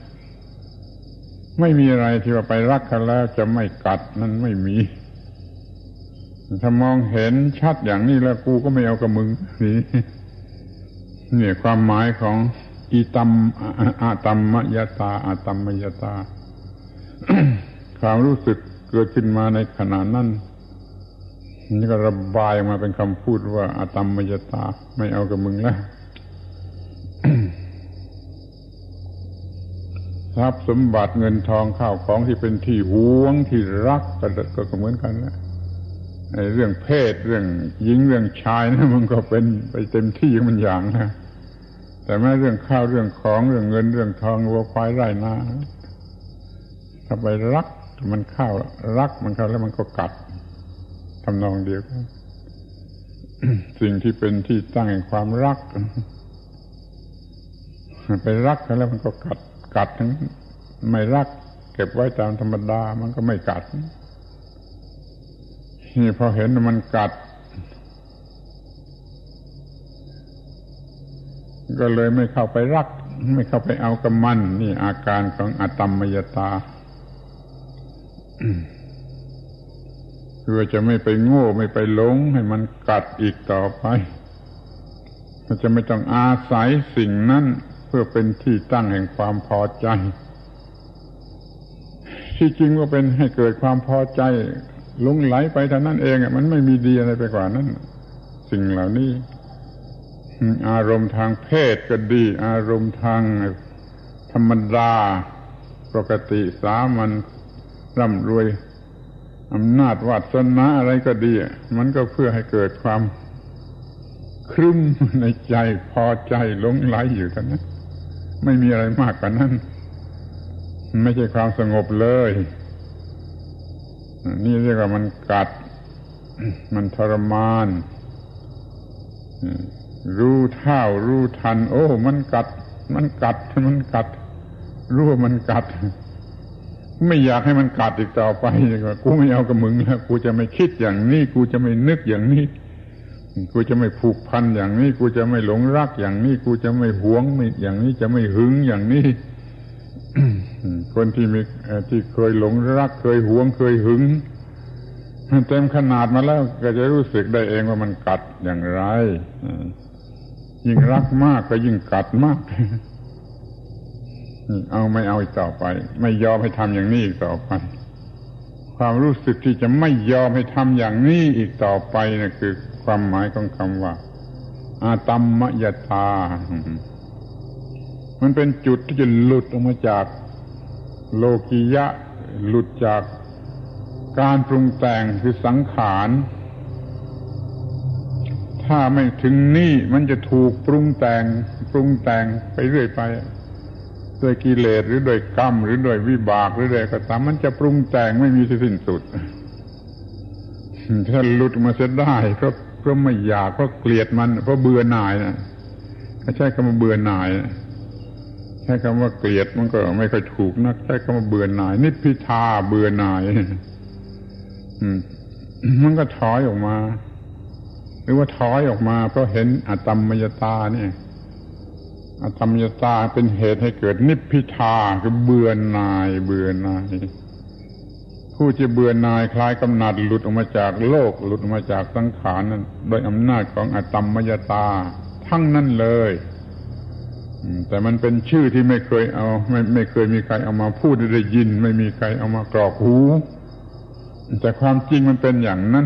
ไม่มีอะไรที่ว่าไปรักเขาแล้วจะไม่กัดนั่นไม่มีถ้ามองเห็นชัดอย่างนี้แล้วกูก็ไม่เอากับมึงนี่เนี่ยความหมายของอีตัมอาตัมมยตาอาตัมมยตา ความรู้สึกเกิดขึ้นมาในขณะนั้นนี่ก็ระบายมาเป็นคำพูดว่าอาตัมมยตาไม่เอากับมึงแล้ว ทรัพย์สมบัติเงินทองข้าวของที่เป็นที่หวงที่รักก็ก็เหมือนกันนะไอ้เรื่องเพศเรื่องหญิงเรื่องชายนะมันก็เป็นไปเต็มที่มันอย่างนะแต่แม้เรื่องข้าวเรื่องของเรื่องเงินเรื่องทองวัวควายไร่นาถ้าไปรักมันเข้ารักมันเข้าแล้วมันก็กัดทำนองเดียวกัน สิ่งที่เป็นที่ตั้งแห่งความรักไปรักเขาแล้วมันก็กัดกัดทั้งไม่รักเก็บไว้ตามธรรมดามันก็ไม่กัดนี่พอเห็นมันกัดก็เลยไม่เข้าไปรักไม่เข้าไปเอากับมันนี่อาการของอาตัมมยตา เพื่อจะไม่ไปโง่ไม่ไปหลงให้มันกัดอีกต่อไปมันจะไม่ต้องอาศัยสิ่งนั้นเพื่อเป็นที่ตั้งแห่งความพอใจที่จริงก็เป็นให้เกิดความพอใจหลงไหลไปเท่านั้นเองมันไม่มีดีอะไรไปกว่านั้นสิ่งเหล่านี้อารมณ์ทางเพศก็ดีอารมณ์ทางธรรมดาปกติสามัญร่ำรวยอำนาจวาสนาอะไรก็ดีมันก็เพื่อให้เกิดความครึ้มในใจพอใจหลงไหลอยู่เท่านั้นไม่มีอะไรมากกว่านั้นไม่ใช่ความสงบเลยนี่เรียกว่ามันกัดมันทรมานรู้เท่ารู้ทันโอ้มันกัดมันกัดมันกัดรู้ว่ามันกัดไม่อยากให้มันกัดอีกต่อไปเลยว่ากูไม่เอากับมึงแล้วกูจะไม่คิดอย่างนี้กูจะไม่นึกอย่างนี้กูจะไม่ผูกพันอย่างนี้กูจะไม่หลงรักอย่างนี้กูจะไม่หวงไม่อย่างนี้จะไม่หึงอย่างนี้ คนที่มีที่เคยหลงรักเคยหวงเคยหึงเต็มขนาดมาแล้วก็จะรู้สึกได้เองว่ามันกัดอย่างไรยิ่งรักมากก็ยิ่งกัดมากเอาไม่เอาอีกต่อไปไม่ยอมให้ทำอย่างนี้อีกต่อไปความรู้สึกที่จะไม่ยอมให้ทำอย่างนี้อีกต่อไปนะคือความหมายของคำว่าอาตัมมยตามันเป็นจุดที่จะหลุดออกมาจากโลกิยะหลุดจากการปรุงแต่งคือสังขารถ้าไม่ถึงนี่มันจะถูกปรุงแต่งปรุงแต่งไปเรื่อยไปด้วยกิเลสหรือด้วยกรรมหรือด้วยวิบากหรือด้วยก็ตามมันจะปรุงแต่งไม่มีที่สิ้นสุดถ้าหลุดมาเสียได้เพราะเพราะไม่อยากเพราะเกลียดมันเพราะเบื่อหน่ายนะถ้าใช้คำว่าเบื่อหน่ายใช้คำว่าเกลียดมันก็ไม่ค่อยถูกนักใช้คำว่าเบื่อหน่ายนิพพิทาเบื่อหน่ายมันก็ถอยออกมาหรือว่าถอยออกมาเพราะเห็นอตัมมยตาเนี่ยอตัมมยตาเป็นเหตุให้เกิดนิพพิทาคือเบื่อหน่ายเบื่อหน่ายผู้ที่เบื่อหน่ายคลายกำหนัดหลุดออกมาจากโลกหลุดออกมาจากสังขารนั้นโดยอำนาจของอตัมมยตาทั้งนั้นเลยแต่มันเป็นชื่อที่ไม่เคยเอาไม่ไม่เคยมีใครเอามาพูดได้ยินไม่มีใครเอามากรอกหูแต่ความจริงมันเป็นอย่างนั้น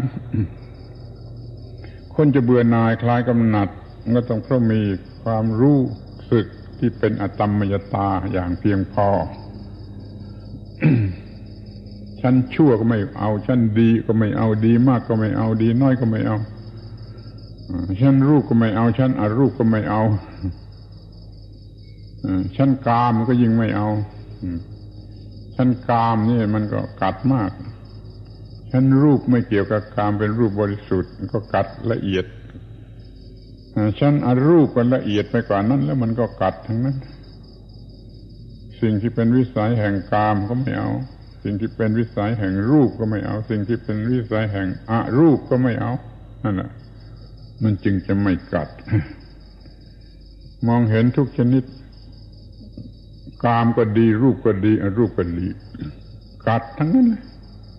คนจะเบื่อหน่ายคลายกำหนัดก็ต้องเพราะมีความรู้สึกที่เป็นอตัมมยตาอย่างเพียงพอ ชั้นชั่วก็ไม่เอาชั้นดีก็ไม่เอาดีมากก็ไม่เอาดีน้อยก็ไม่เอาชั้นรูปก็ไม่เอาชั้นอรูปก็ไม่เอาชั้นกามก็ยิ่งไม่เอาชั้นกามนี่มันก็กัดมากชั้นรูปไม่เกี่ยวกับกามเป็นรูปบริสุทธิ์ก็กัดละเอียดชั้นอรูปก็ละเอียดไปกว่านั้นแล้วมันก็กัดทั้งนั้นสิ่งที่เป็นวิสัยแห่งกามก็ไม่เอาสิ่งที่เป็นวิสัยแห่งรูปก็ไม่เอาสิ่งที่เป็นวิสัยแห่งอรูปก็ไม่เอานั่นแหละมันจึงจะไม่กัดมองเห็นทุกชนิดกามก็ดีรูปก็ดีอรูปก็ดีกัดทั้งนั้นเลย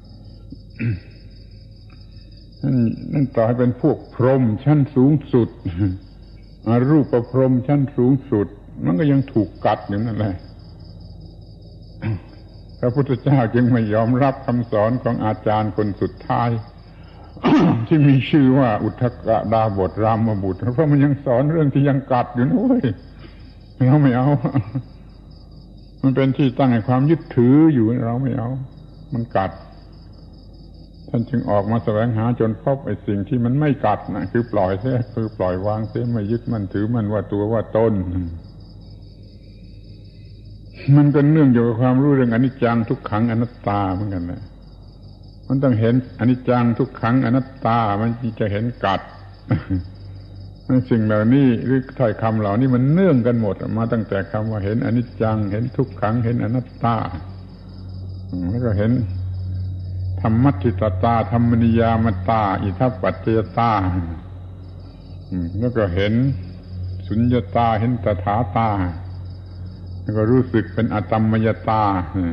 นั่นนั่นต่อให้เป็นพวกพรหมชั้นสูงสุดอรูปพรหมชั้นสูงสุดมันก็ยังถูกกัดอยู่นั่นแหละพระพุทธเจ้าจึงไม่ยอมรับคำสอนของอาจารย์คนสุดท้าย ที่มีชื่อว่าอุทกดาบทรามบุตรเพราะมันยังสอนเรื่องที่ยังกัดอยู่นะเว้ยเราไม่เอามันเป็นที่ตั้งแห่งความยึดถืออยู่เราไม่เอามันกัดท่านจึงออกมาแสวงหาจนพบไอ้สิ่งที่มันไม่กัดนะคือปล่อยเสียคือปล่อยวางเสียไม่ยึดมั่นถือมันว่าตัวว่าตนมันก็เนื่องอยู่กับความรู้เรื่องอนิจจังทุกขังอนัตตาเหมือนกันนะมันต้องเห็นอนิจจังทุกขังอนัตตามันจะเห็นกัดสิ่งเหล่านี้หรือถ้อยคำเหล่านี้มันเนื่องกันหมดมาตั้งแต่คำว่าเห็นอนิจจังเห็นทุกขังเห็นอนัตตาแล้วก็เห็นธรรมัตถิตตาธรรมนิยามตาอิทัปปัจจยตาแล้วก็เห็นสุญญตาเห็นตถาตาแล้วก็รู้สึกเป็นอตัมมยตา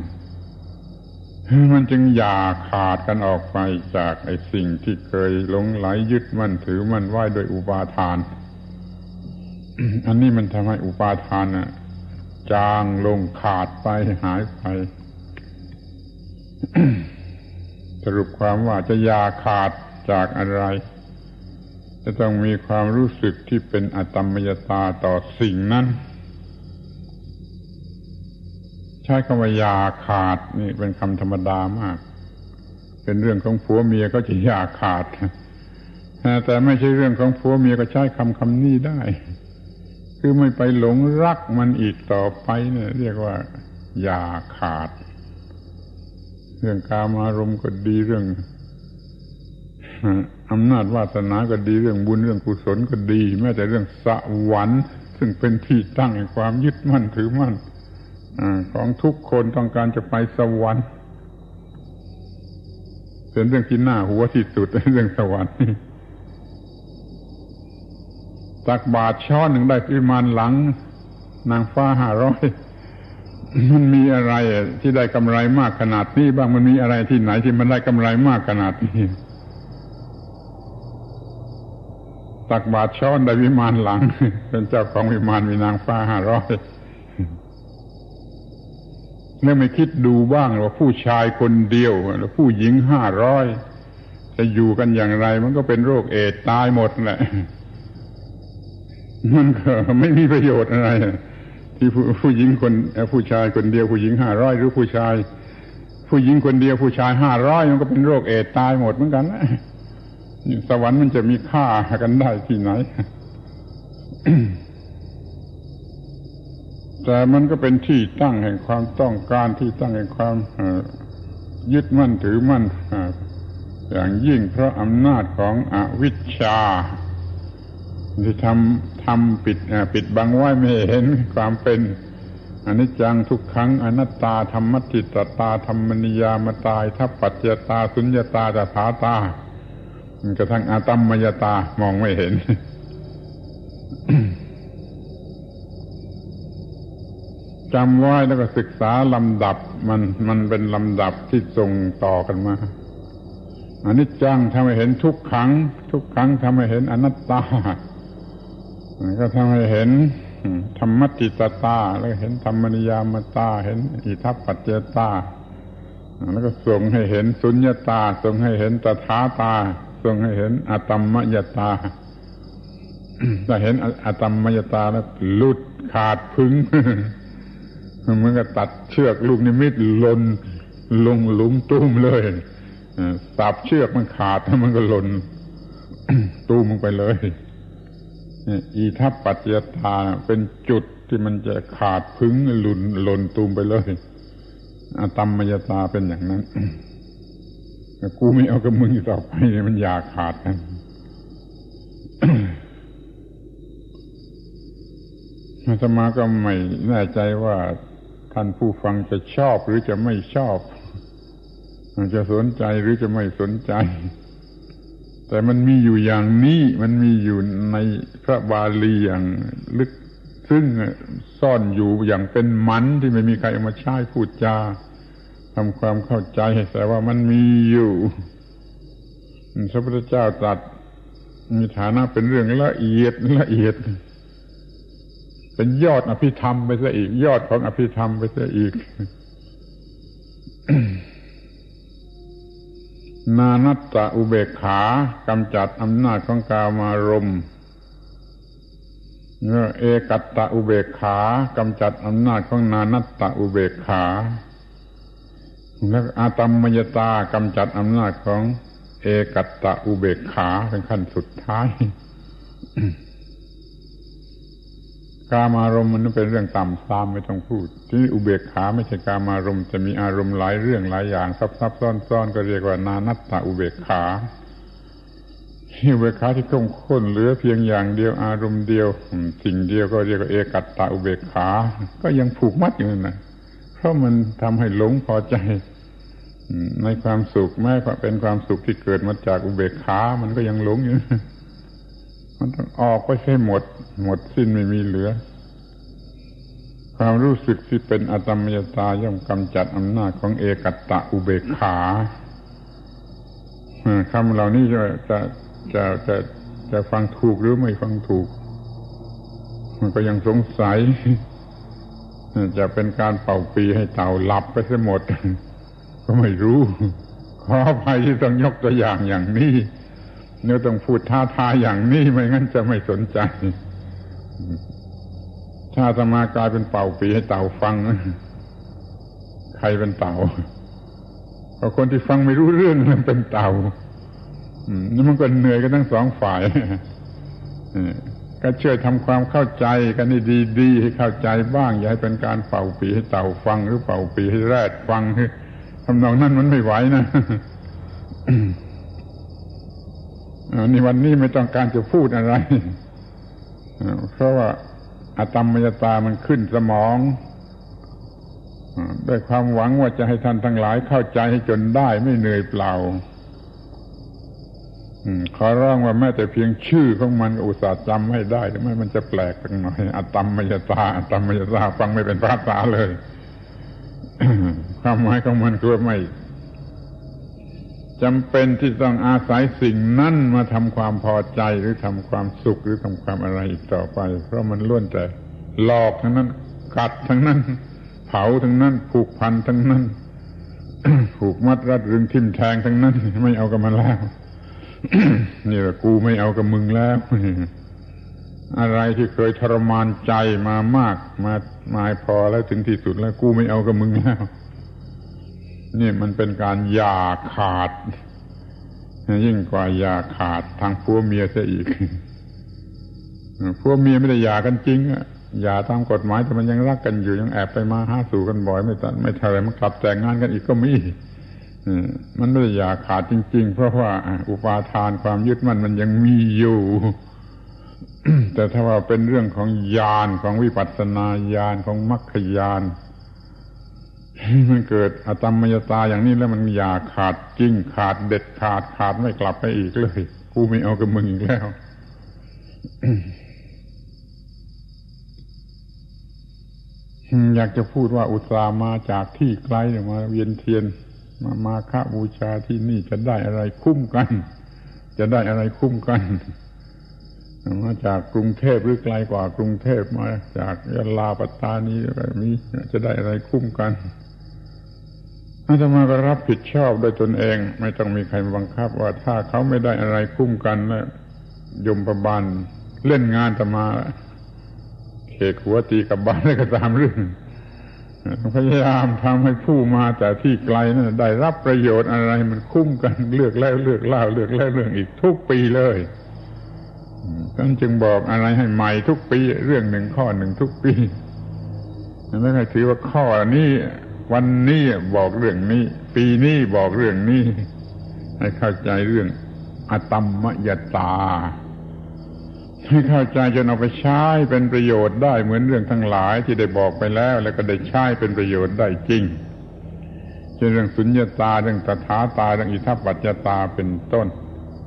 มันจึงอย่าขาดกันออกไปจากไอ้สิ่งที่เคยหลงไหลยึดมั่นถือมั่นไว้โดยอุปาทาน อันนี้มันทำให้อุปาทานน่ะจางลงขาดไปหายไป สรุปความว่าจะอย่าขาดจากอะไรจะต้องมีความรู้สึกที่เป็นอตัมมยตาต่อสิ่งนั้นใช้คำว่าอย่าขาดนี่เป็นคำธรรมดามากเป็นเรื่องของผัวเมียก็จะอย่าขาดแต่ไม่ใช่เรื่องของผัวเมียก็ใช้คำคำนี้ได้คือไม่ไปหลงรักมันอีกต่อไปเนี่ยเรียกว่าอย่าขาดเรื่องกามารมณ์ก็ดีเรื่องอำนาจวาสนาก็ดีเรื่องบุญเรื่องกุศลก็ดีแม้แต่เรื่องสวรรค์ซึ่งเป็นที่ตั้งแห่งความยึดมั่นถือมั่นของทุกคนต้องการจะไปสวรรค์เป็นเรื่องที่น่าหัวที่สุดเรื่องสวรรค์ตักบาตรช้อนหนึ่งได้วิมานหลังนางฟ้าห้าร้อยมันมีอะไรที่ได้กำไรมากขนาดนี้บ้างมันมีอะไรที่ไหนที่มันได้กำไรมากขนาดนี้ตักบาตรช้อนได้วิมานหลังเป็นเจ้าของวิมานมีนางฟ้าห้าร้อยแล้วไม่คิดดูบ้างว่าผู้ชายคนเดียวแล้วผู้หญิงห้าร้อยจะอยู่กันอย่างไรมันก็เป็นโรคเอดส์ตายหมดแหละมันก็ไม่มีประโยชน์อะไรที่ผู้ผู้หญิงคนผู้ชายคนเดียวผู้หญิงห้าร้อยหรือผู้ชายผู้หญิงคนเดียวผู้ชายห้าร้อยมันก็เป็นโรคเอดส์ตายหมดเหมือนกันนะสวรรค์มันจะมีค่ากันได้ที่ไหน แต่มันก็เป็นที่ตั้งแห่งความต้องการที่ตั้งแห่งความยึดมั่นถือมั่นอย่างยิ่งเพราะอำนาจของอวิชชาที่ทำทำปิดปิดบังไว้ไม่เห็นความเป็นอนิจจังทุกขังอนัตตาธรรมติตตาธรรมนิยามตาทัพปัจจตาสุญญตาตถาตากระทั่งอาตัมมยตามองไม่เห็น จำไว้แล้วก็ศึกษาลำดับมันมันเป็นลำดับที่ส่งต่อกันมาอนิจจังทำให้เห็นทุกขังทุกขังทำให้เห็นอนัตตาก็ทำให้เห็นธรรมติตตาแล้วเห็นธรรมนิยามตาเห็นอิทัปปัจเจตาแล้วก็ส่งให้เห็นสุญญตาส่งให้เห็นตถาตาส่งให้เห็นอตัมมยตาถ้าเห็นอตัมมยตาแล้วหลุดขาดพึงเหมือนกับตัดเชือกลูกนิมิตหล่นลงหลุมตุ้มเลยสับเชือกมันขาดแล้วมันก็หล่นตุ้มลงไปเลยอีทัปปัจจตาเป็นจุดที่มันจะขาดพึงหล่นหล่นตุ้มไปเลยอตัมมยตาเป็นอย่างนั้นกูไม่เอากับมึงต่อไปมันอยากขาดกันอาตมาก็ไม่แน่ใจว่าท่านผู้ฟังจะชอบหรือจะไม่ชอบจะสนใจหรือจะไม่สนใจแต่มันมีอยู่อย่างนี้มันมีอยู่ในพระบาลีอย่างลึกซึ่งซ่อนอยู่อย่างเป็นมันที่ไม่มีใครเอามาใช้พูดจาทำความเข้าใจแต่ว่ามันมีอยู่พระพุทธเจ้าตรัสมีฐานะเป็นเรื่องละเอียดละเอียดเป็นยอดอภิธรรมไปซะอีกยอดของอภิธรรมไปซะอีก นานัตตอุเบกขากำจัดอำนาจของกามารมณ์เอกัตตอุเบกขากำจัดอำนาจของนานัตตอุเบกขาและอาตัมมยตากำจัดอำนาจของเอกัตตอุเบกขาเป็นขั้นสุดท้าย กามารมณ์มันเป็นเรื่องต่ำซามไม่ต้องพูดที่อุเบกขาไม่ใช่กามารมณ์จะมีอารมณ์หลายเรื่องหลายอย่างซับๆซ้อนๆก็เรียกว่านานัตตอุเบกขาอุเบกขาที่เข้มข้นเหลือเพียงอย่างเดียวอารมณ์เดียวสิ่งเดียวก็เรียกว่าเอกัตตอุเบกขาก็ยังผูกมัดอยู่นั่นนะเพราะมันทำให้หลงพอใจในความสุขแม้เป็นความสุขที่เกิดมาจากอุเบกขามันก็ยังหลงอยู่มันต้องออกไปให้หมดหมดสิ้นไม่มีเหลือความรู้สึกที่เป็นอตัมมยตาย่อมกำจัดอำนาจของเอกัตตะอุเบกขาคำเหล่านี้จะจะจะจะจะฟังถูกหรือไม่ฟังถูกมันก็ยังสงสัยจะเป็นการเป่าปีให้เต่าหลับไปซะหมดก็ไม่รู้ขออภัยที่ต้องยกตัวอย่างอย่างนี้เนื้อต้องพูดท้าทายอย่างนี้ไม่งั้นจะไม่สนใจถ้าอาตมากลายเป็นเป่าปีให้เต่าฟังใครเป็นเต่าเพราะคนที่ฟังไม่รู้เรื่องมันเป็นเต่านี่มันก็เหนื่อยกันทั้งสองฝ่ายก็ช่วยทำความเข้าใจกันให้ดีๆให้เข้าใจบ้างอย่าให้เป็นการเป่าปีให้เต่าฟังหรือเป่าปีให้แรดฟังทำนองนั้นมันไม่ไหวนะนี่วันนี้ไม่ต้องการจะพูดอะไรเพราะว่าอตัมมยตามันขึ้นสมองด้วยความหวังว่าจะให้ท่านทั้งหลายเข้าใจให้จนได้ไม่เหนื่อยเปล่าขอร้องว่าแม้แต่เพียงชื่อของมันอุตส่าห์จำให้ได้แต่ไม่มันจะแปลกสักหน่อยอตัมมยตาอตัมมยตาฟังไม่เป็นภาษาเลย ความหมายของมันคือไม่จำเป็นที่ต้องอาศัยสิ่งนั้นมาทำความพอใจหรือทำความสุขหรือทำความอะไรอีกต่อไปเพราะมันล้วนแต่หลอกทั้งนั้นกัดทั้งนั้นเผาทั้งนั้นผูกพันทั้งนั้น ผูกมัดรัดรึงทิ่มแทงทั้งนั้นไม่เอากับมันแล้ว นี่แหละกูไม่เอากับมึงแล้ว อะไรที่เคยทรมานใจมามากมามาพอแล้วถึงที่สุดแล้วกูไม่เอากับมึงแล้วนี่มันเป็นการหย่าขาดยิ่งกว่าหย่าขาดทางผัวเมียซะอีก ผัวเมียไม่ได้หย่ากันจริงอะหย่าตามกฎหมายแต่มันยังรักกันอยู่ยังแอบไปมาหาสู่กันบ่อยไม่ตัดไม่เท่าไรมันกลับแต่งงานกันอีกก็มีมันไม่ได้หย่าขาดจริงๆเพราะว่าอุปาทานความยึดมั่นมันยังมีอยู่ แต่ถ้าว่าเป็นเรื่องของญาณของวิปัสสนาญาณของมรรคญาณมันเกิดอตัมมยตาอย่างนี้แล้วมันอย่าขาดจริงขาดเด็ดขาดขาดไม่กลับไปอีกเลยกูไม่เอากับมึงอีกแล้ว อยากจะพูดว่าอุตส่าห์มาจากที่ไกลมาเวียนเทียนมามาฆบูชาที่นี่จะได้อะไรคุ้มกันจะได้อะไรคุ้มกันมาจากกรุงเทพหรือไกลกว่ากรุงเทพมาจากยะลาปัตตานีอะไรนี้จะได้อะไรคุ้มกันอาตมาก็รับผิดชอบโดยตนเองไม่ต้องมีใครบังคับว่าถ้าเขาไม่ได้อะไรคุ้มกันแล้วยมบาลเล่นงานอาตมาเขกหัวตีกับบ้านอะไรก็ตามเรื่องพยายามทำให้ผู้มาแต่ที่ไกลนั้นได้รับประโยชน์อะไรมันคุ้มกันเลือกแล้วเลือกเล่าเลือกแล้วเรื่องอีกทุกปีเลยท่านจึงบอกอะไรให้ใหม่ทุกปีเรื่องหนึ่งข้อหนึ่งทุกปีแล้วให้ถือว่าข้อนี้วันนี้บอกเรื่องนี้ปีนี้บอกเรื่องนี้ให้เข้าใจเรื่องอตัมมยตาให้เข้าใจจนเอาไปใช้เป็นประโยชน์ได้เหมือนเรื่องทั้งหลายที่ได้บอกไปแล้วแล้วก็ได้ใช้เป็นประโยชน์ได้จริงเช่นเรื่องสุญญตาเรื่องตถาตาเรื่องอิทัปปัจจตาเป็นต้น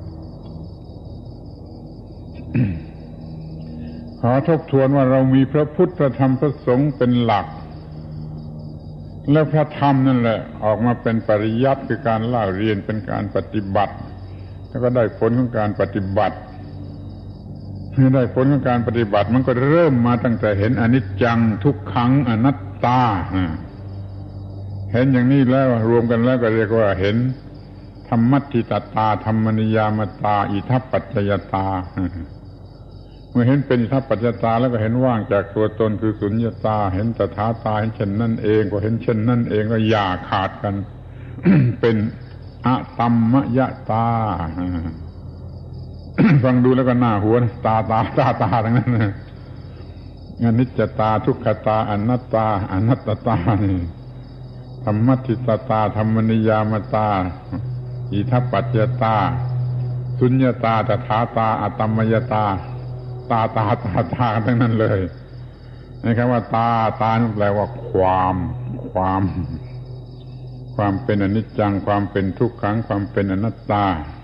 ขอทบทวนว่าเรามีพระพุทธพระธรรมพระสงฆ์เป็นหลักแล้วพระธรรมนั่นแหละออกมาเป็นปริยัติคือการเล่าเรียนเป็นการปฏิบัติแล้วก็ได้ผลของการปฏิบัติเมื่อได้ผลของการปฏิบัติมันก็เริ่มมาตั้งแต่เห็นอนิจจังทุกขังอนัตตาเห็นอย่างนี้แล้วรวมกันแล้วก็เรียกว่าเห็นธรรมัตถิตตาธรรมนิยามตาอิทัปปัจจยตาเมื่อเห็นเป็นอิทัปปัจจยตาแล้วก็เห็นว่างจากตัวตนคือสุญญตาเห็นตถาตาเห็นเช่นนั่นเองก็เห็นเช่นนั่นเองก็อย่าขาดกัน เป็นอตัมมยตา ฟังดูแล้วก็น่าหัวตาตาตาตาทั้งนั้นนะอนิจจตาทุกขตาอนัตตาอนัตตานี่ธรรมัตถิตตาธรรมนิยามตาอิทัปปัจจตาสุญญตาตถาตาอตัมมยตาตาตาตาตาทั้งนั้นเลยนี่คำว่าตาตาแปลว่าความความความเป็นอนิจจังความเป็นทุกขังความเป็นอนัตตา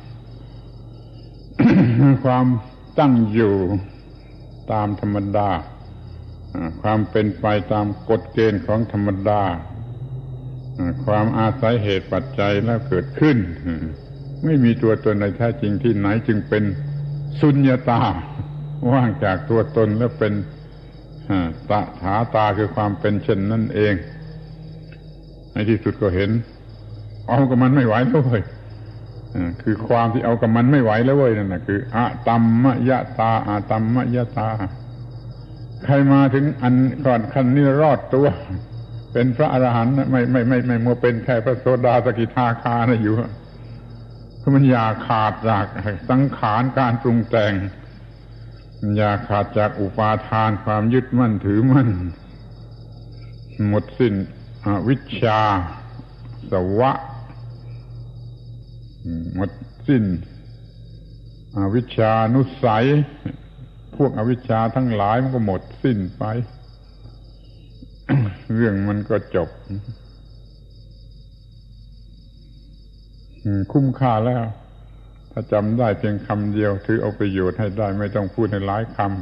ความตั้งอยู่ตามธรรมดาความเป็นไปตามกฎเกณฑ์ของธรรมดาความอาศัยเหตุปัจจัยแล้วเกิดขึ้นไม่มีตัวตนในแท้จริงที่ไหนจึงเป็นสุญญตาว่างจากตัวตนแล้วเป็นตถาตาคือความเป็นเช่นนั่นเองในที่สุดก็เห็นเอากับมันไม่ไหวแล้วเว้ยคือความที่เอากับมันไม่ไหวแล้วเว้ยนั่นน่ะคืออะตัมมยตาอะตัมมยตาใครมาถึงอันก่อนขั้นนี้รอดตัวเป็นพระอรหันต์ไม่ไม่ไม่ไม่มัวเป็นแค่พระโสดาสกิทาคานะอยู่เพราะมันอย่าขาดจากสังขารการปรุงแต่งอย่าขาดจากอุปาทานความยึดมั่นถือมั่นหมดสิ้นอวิชชาสวะหมดสิ้นอวิชชานุสัยพวกอวิชชาทั้งหลายมันก็หมดสิ้นไป เรื่องมันก็จบคุ้มค่าแล้วถ้าจำได้เพียงคำเดียวถือเอาประโยชน์ให้ได้ไม่ต้องพูดในหลายคำ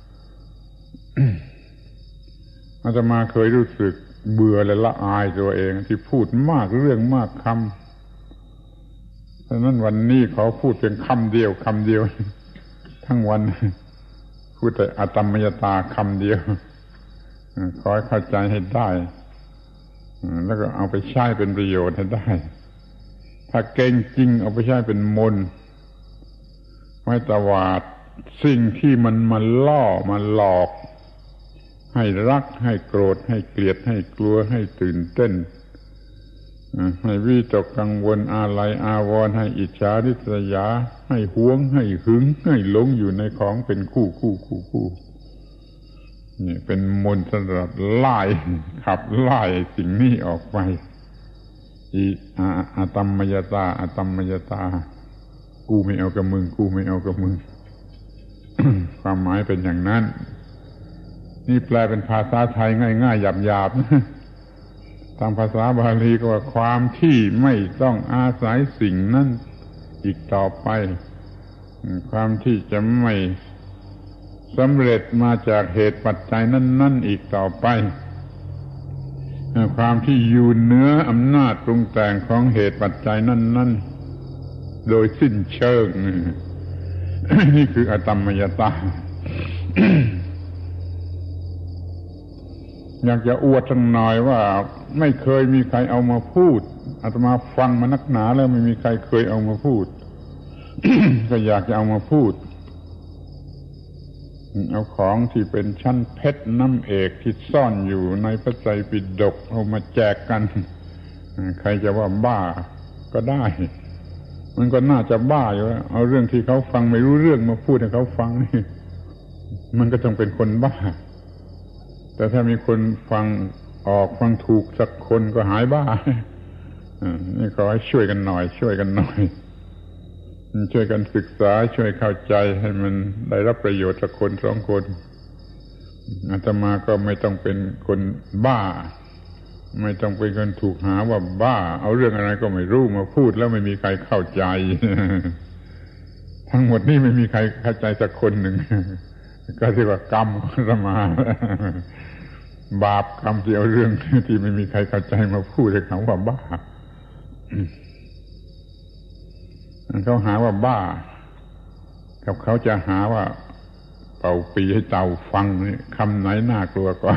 อาตมาเคยรู้สึกเบื่อและละอายตัวเองที่พูดมากเรื่องมากคำเพราะนั้นวันนี้ขอพูดเพียงคำเดียวคำเดียวทั้งวันพูดแต่อตมยตาคำเดียวขอให้เข้าใจให้ได้แล้วก็เอาไปใช้เป็นประโยชน์ให้ได้ถ้าเก่งจริงเอาไปใช้เป็นมนต์ไว้ตวาดสิ่งที่มันมาล่อมาหลอกให้รักให้โกรธให้เกลียดให้กลัวให้ตื่นเต้นให้วิตกกังวลอาลัยอาวรณ์ให้อิจฉาริษยาให้หวงให้หึงให้หลงอยู่ในของเป็นคู่คู่คู่คู่นี่เป็นมนต์สำหรับไล่ขับไล่สิ่งนี้ออกไปอีอาตัมมยตาอาตัมมยตากูไม่เอากับมึงกูไม่เอากับมึง ความหมายเป็นอย่างนั้นนี่แปลเป็นภาษาไทยง่ายๆหยาบๆตามภาษาบาลีก็ว่าความที่ไม่ต้องอาศัยสิ่งนั้นอีกต่อไปความที่จะไม่สำเร็จมาจากเหตุปัจจัยนั้นๆอีกต่อไปความที่อยู่เหนืออำนาจปรุงแต่งของเหตุปัจจัยนั้นๆโดยสิ้นเชิง นี่คืออตัมมยตา อยากจะอวดสักหน่อยว่าไม่เคยมีใครเอามาพูดอาตมาฟังมานักหนาแล้วไม่มีใครเคยเอามาพูด ก็อยากจะเอามาพูดเอาของที่เป็นชั้นเพชรน้ำเอกที่ซ่อนอยู่ในพระไตรปิฎกเอามาแจกกันใครจะว่าบ้าก็ได้มันก็น่าจะบ้าอยู่แล้วเอาเรื่องที่เขาฟังไม่รู้เรื่องมาพูดให้เขาฟังมันก็ต้องเป็นคนบ้าแต่ถ้ามีคนฟังออกฟังถูกสักคนก็หายบ้านี่ขอให้ช่วยกันหน่อยช่วยกันหน่อยช่วยกันศึกษาช่วยเข้าใจให้มันได้รับประโยชน์สักคนสองคนอาตมาก็ไม่ต้องเป็นคนบ้าไม่ต้องเป็นคนถูกหาว่าบ้าเอาเรื่องอะไรก็ไม่รู้มาพูดแล้วไม่มีใครเข้าใจ ทั้งหมดนี่ไม่มีใครเข้าใจสักคนหนึ่ง ก็เรียกว่ากรรมของอาตมาบาปกรรมที่เอาเรื่องที่ไม่มีใครเข้าใจมาพูดให้เขาว่าบ้าเขาหาว่าบ้ากับเขาจะหาว่าเป่าปีให้เต่าฟังนี่คำไหนน่ากลัวกว่า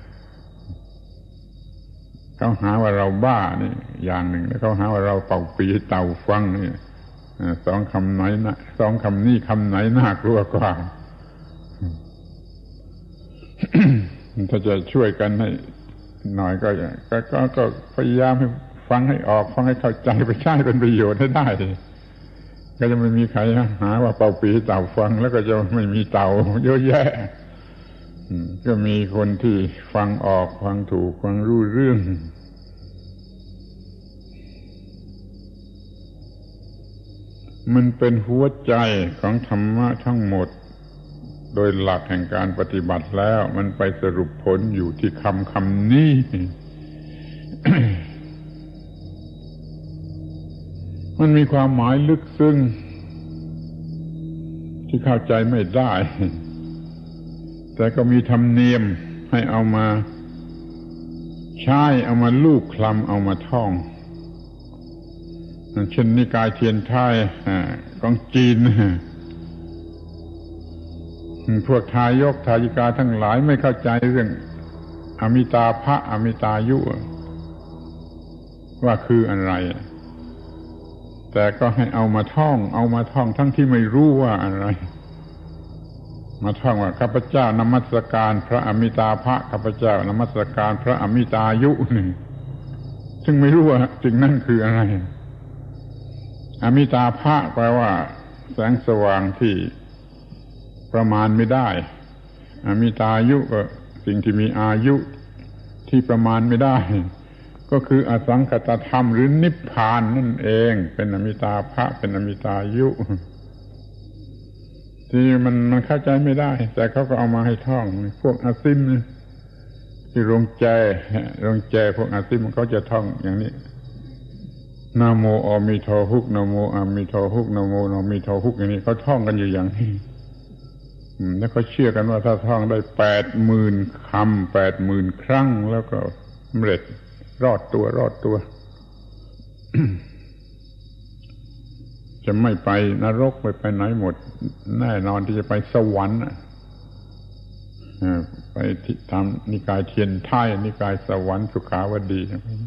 เขาหาว่าเราบ้านี่อย่างหนึ่งแล้วเขาหาว่าเราเป่าปีให้เต่าฟังนี่สองคำไหนนะสองคำนี้คำไหนน่ากลัวกว่า ถ้าจะช่วยกันให้หน่อยก็ก็ก็พยายามให้ฟังให้ออกฟังให้เข้าใจไปใช้เป็นประโยชน์ให้ได้ก็จะไม่มีใครหาว่าเป่าปีเต่าฟังแล้วก็จะไม่มีเต่าเยอะแยะก็มีคนที่ฟังออกฟังถูกฟังรู้เรื่องมันเป็นหัวใจของธรรมะทั้งหมดโดยหลักแห่งการปฏิบัติแล้วมันไปสรุปผลอยู่ที่คำคำนี้ มันมีความหมายลึกซึ้งที่เข้าใจไม่ได้แต่ก็มีธรรมเนียมให้เอามาใช้เอามาลูบคลำเอามาท่องเช่นนิกายเทียนไทยของจีนพวกทายกทายิกาทั้งหลายไม่เข้าใจเรื่องอมิตาภะอมิตายุว่าคืออะไรแต่ก็ให้เอามาท่องเอามาท่องทั้งที่ไม่รู้ว่าอะไรมาท่องว่าข้าพเจ้านมัสการพระอมิตาภะข้าพเจ้านมัสการพระอมิตายุนี่ซึ่งไม่รู้ว่าสิ่งนั้นคืออะไรอมิตาภะแปลว่าแสงสว่างที่ประมาณไม่ได้อมิตายุก็สิ่งที่มีอายุที่ประมาณไม่ได้ก็คืออสังขตธรรมหรือนิพพานนั่นเองเป็นอมิตาภะเป็นอมิตายุที่มันมันเข้าใจไม่ได้แต่เขาก็เอามาให้ท่องพวกอาซิมที่โรงแจโรงแจพวกอาซิมเขาจะท่องอย่างนี้นะโมอามิโทฮุกนะโมอามิโทฮุกนะโมอามิโทฮุกอย่างนี้เขาท่องกันอยู่อย่างนี้แล้วเขาเชื่อกันว่าถ้าท่องได้แปดหมื่นคำแปดหมื่นครั้งแล้วก็สำเร็จรอดตัวรอดตัว จะไม่ไปนรกไปไปไหนหมดแน่นอนที่จะไปสวรรค์ไปตามนิกายเทียนไทยนิกายสวรรค์สุขาวดี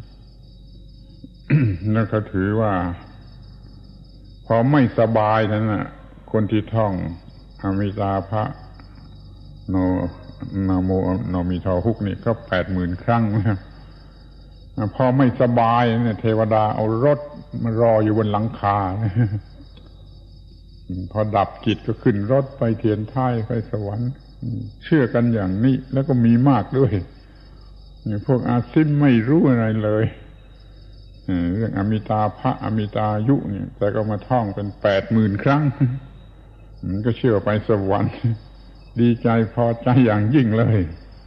แล้วเขาถือว่าพอไม่สบายนั้นน่ะคนที่ท่องอามิตาภะโนนาโมโนมิโทฮุกนี่ก็แปดหมื่นครั้งแล้วพอไม่สบายเนี่ยเทวดาเอารถมารออยู่บนหลังคาพอดับจิตก็ขึ้นรถไปเทียนไทยไปสวรรค์เชื่อกันอย่างนี้แล้วก็มีมากด้วยพวกอาซิมไม่รู้อะไรเลยเรื่องอมิตาภะอมิตายุเนี่ยแต่ก็มาท่องเป็นแปดหมื่นครั้งมันก็เชื่อไปสวรรค์ดีใจพอใจอย่างยิ่งเลย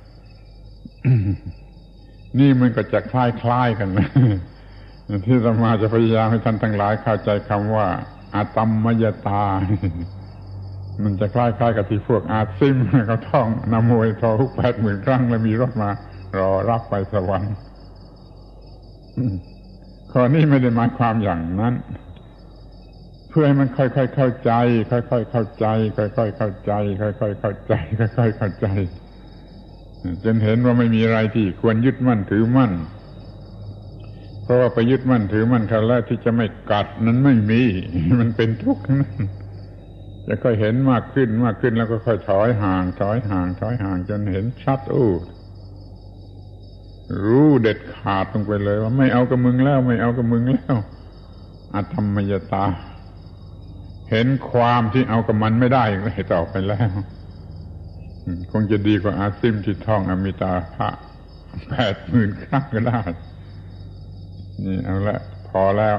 นี่มันก็จะคล้ายๆกันนะที่อาตมาจะพยายามให้ท่านทั้งหลายเข้าใจคำว่าอาตัมมยตามันจะคล้ายๆกับที่พวกอาซิมเขาท่องนะโมโทฮุกแปดหมื่นครั้งแล้วมีรถมารอรับไปสวรรค์ข้อนี้ไม่ได้หมายความอย่างนั้นเพื่อให้มันค่อยๆเข้าใจค่อยๆเข้าใจค่อยๆเข้าใจค่อยๆเข้าใจค่อยๆเข้าใจจนเห็นว่าไม่มีอะไรที่ควรยึดมั่นถือมั่นเพราะว่าไปยึดมั่นถือมั่นครั้งแรกที่จะไม่กัดนั้นไม่มีมันเป็นทุกข์นั่นจะค่อยเห็นมากขึ้นมากขึ้นแล้วก็ค่อยถอยห่างถอยห่างถอยห่างจนเห็นชัดโอ้รู้เด็ดขาดลงไปเลยว่าไม่เอากับมึงแล้วไม่เอากับมึงแล้วอาธรรมยตาเห็นความที่เอากับมันไม่ได้ไม่ต่อไปแล้วคงจะดีกว่าอาซิมที่ท่องอมิตาภะแปดหมื่นครั้งก็ได้นี่เอาละพอแล้ว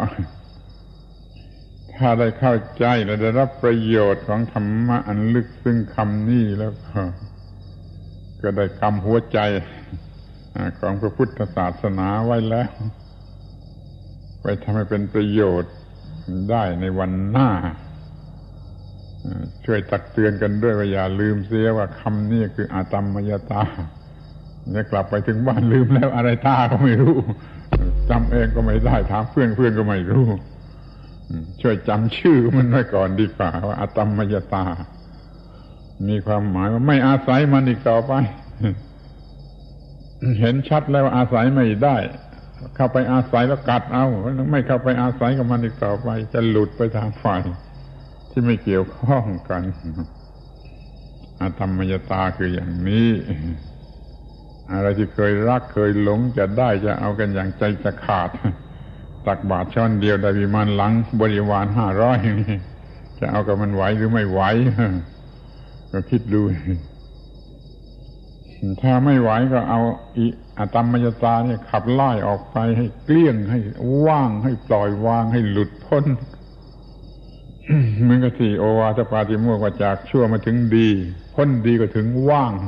ถ้าได้เข้าใจและได้รับประโยชน์ของธรรมะอันลึกซึ้งคำนี้แล้วก็ก็ได้กำหัวใจของพระพุทธศาสนาไว้แล้วไปทำให้เป็นประโยชน์ได้ในวันหน้าช่วยตักเตือนกันด้วยว่าอย่าลืมเสียว่าคำนี้คืออาตัมมยตาจะกลับไปถึงบ้านลืมแล้วอะไรตาก็ไม่รู้จำเองก็ไม่ได้ถามเพื่อนเพื่อนก็ไม่รู้ช่วยจำชื่อมันไว้ก่อนดีกว่าว่าอาตัมมยตามีความหมายว่าไม่อาศัยมันอีกต่อไปเห็นชัดแล้วว่าอาศัยไม่ได้เข้าไปอาศัยแล้วกัดเอาไม่เข้าไปอาศัยกับมันอีกต่อไปจะหลุดไปทางฝ่ายที่ไม่เกี่ยวข้องกันอาธรรมยตาคืออย่างนี้อะไรที่เคยรักเคยหลงจะได้จะเอากันอย่างใจจะขาดตักบาตรช้อนเดียวได้วิมานหลังบริวารห้าร้อยอย่างนี้จะเอากับมันไหวหรือไม่ไหวก็คิดดูถ้าไม่ไหวก็เอาอีอาตัมมยตาเนี่ยขับไล่ออกไปให้เกลี้ยงให้ว่างให้ปล่อยวางให้หลุดพ้นเหมือนกับที่โอวาทปาติโมกข์ว่าจากชั่วมาถึงดีพ้นดีก็ถึงว่าง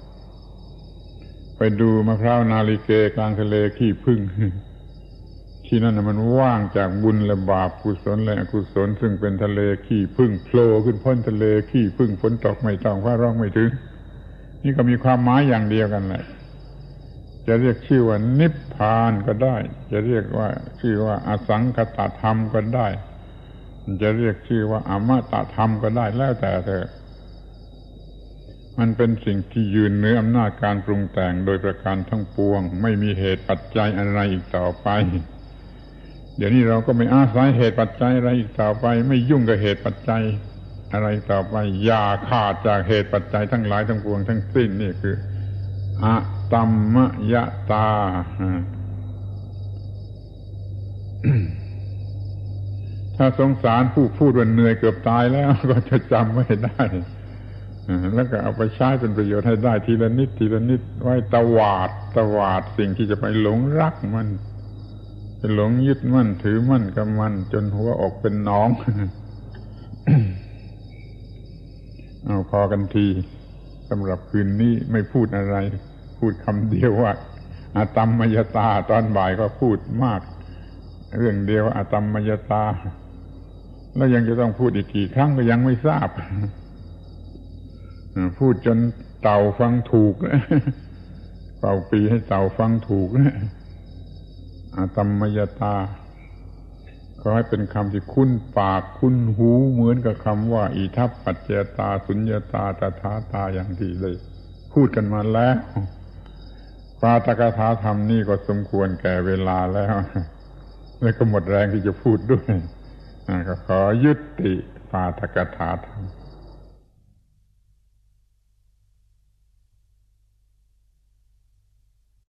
ไปดูมะพร้าวนาลิเกกลางทะเลขี้ผึ้งที่นั่นมันว่างจากบุญและบาปกุศลและอกุศลซึ่งเป็นทะเลขี้ผึ้งโผล่ขึ้นพ้นทะเลขี้ผึ้งฝนตกไม่ต้องฟ้าร้องไม่ถึงนี่ก็มีความหมายอย่างเดียวกันแหละจะเรียกชื่อว่านิพพานก็ได้จะเรียกว่าชื่อว่าอสังคตธรรมก็ได้จะเรียกชื่อว่าอมตะธรรมก็ได้แล้วแต่เธอมันเป็นสิ่งที่ยืนเหนืออำนาจการปรุงแต่งโดยประการทั้งปวงไม่มีเหตุปัจจัยอะไรอีกต่อไปเดี๋ยวนี้เราก็ไม่อาศัยเหตุปัจจัยอะไรอีกต่อไปไม่ยุ่งกับเหตุปัจจัยอะไรต่อไปอย่าขาดจากเหตุปัจจัยทั้งหลายทั้งปวงทั้งสิ้นนี่คืออะตัมมยตาถ้าสงสารผู้พูดว่าเหนื่อยเกือบตายแล้วก็จะจำไม่ได้แล้วก็เอาไปใช้เป็นประโยชน์ให้ได้ทีละนิดทีละนิดไว้ตวาดตวาดสิ่งที่จะไปหลงรักมันไปหลงยึดมั่นถือมั่นกับมันจนหัวอกเป็นหนอง เอาพอกันทีสำหรับคืนนี้ไม่พูดอะไรพูดคำเดียวว่าอาตัมมยตาตอนบ่ายก็พูดมากเรื่องเดียวอะตัมมยตาแล้วยังจะต้องพูดอีกกี่ครั้งก็ยังไม่ทราบพูดจนเต่าฟังถูกเป่าปีให้เต่าฟังถูกอะตัมมยตาขอให้เป็นคำที่คุ้นปากคุ้นหูเหมือนกับคำว่าอิทัปปัจเจตาสุญญตาตถาตาอย่างที่ได้พูดกันมาแล้วปาฐกถาธรรมนี่ก็สมควรแก่เวลาแล้วแล้วก็หมดแรงที่จะพูดด้วยก็ขอยุติปาฐกถาธรรม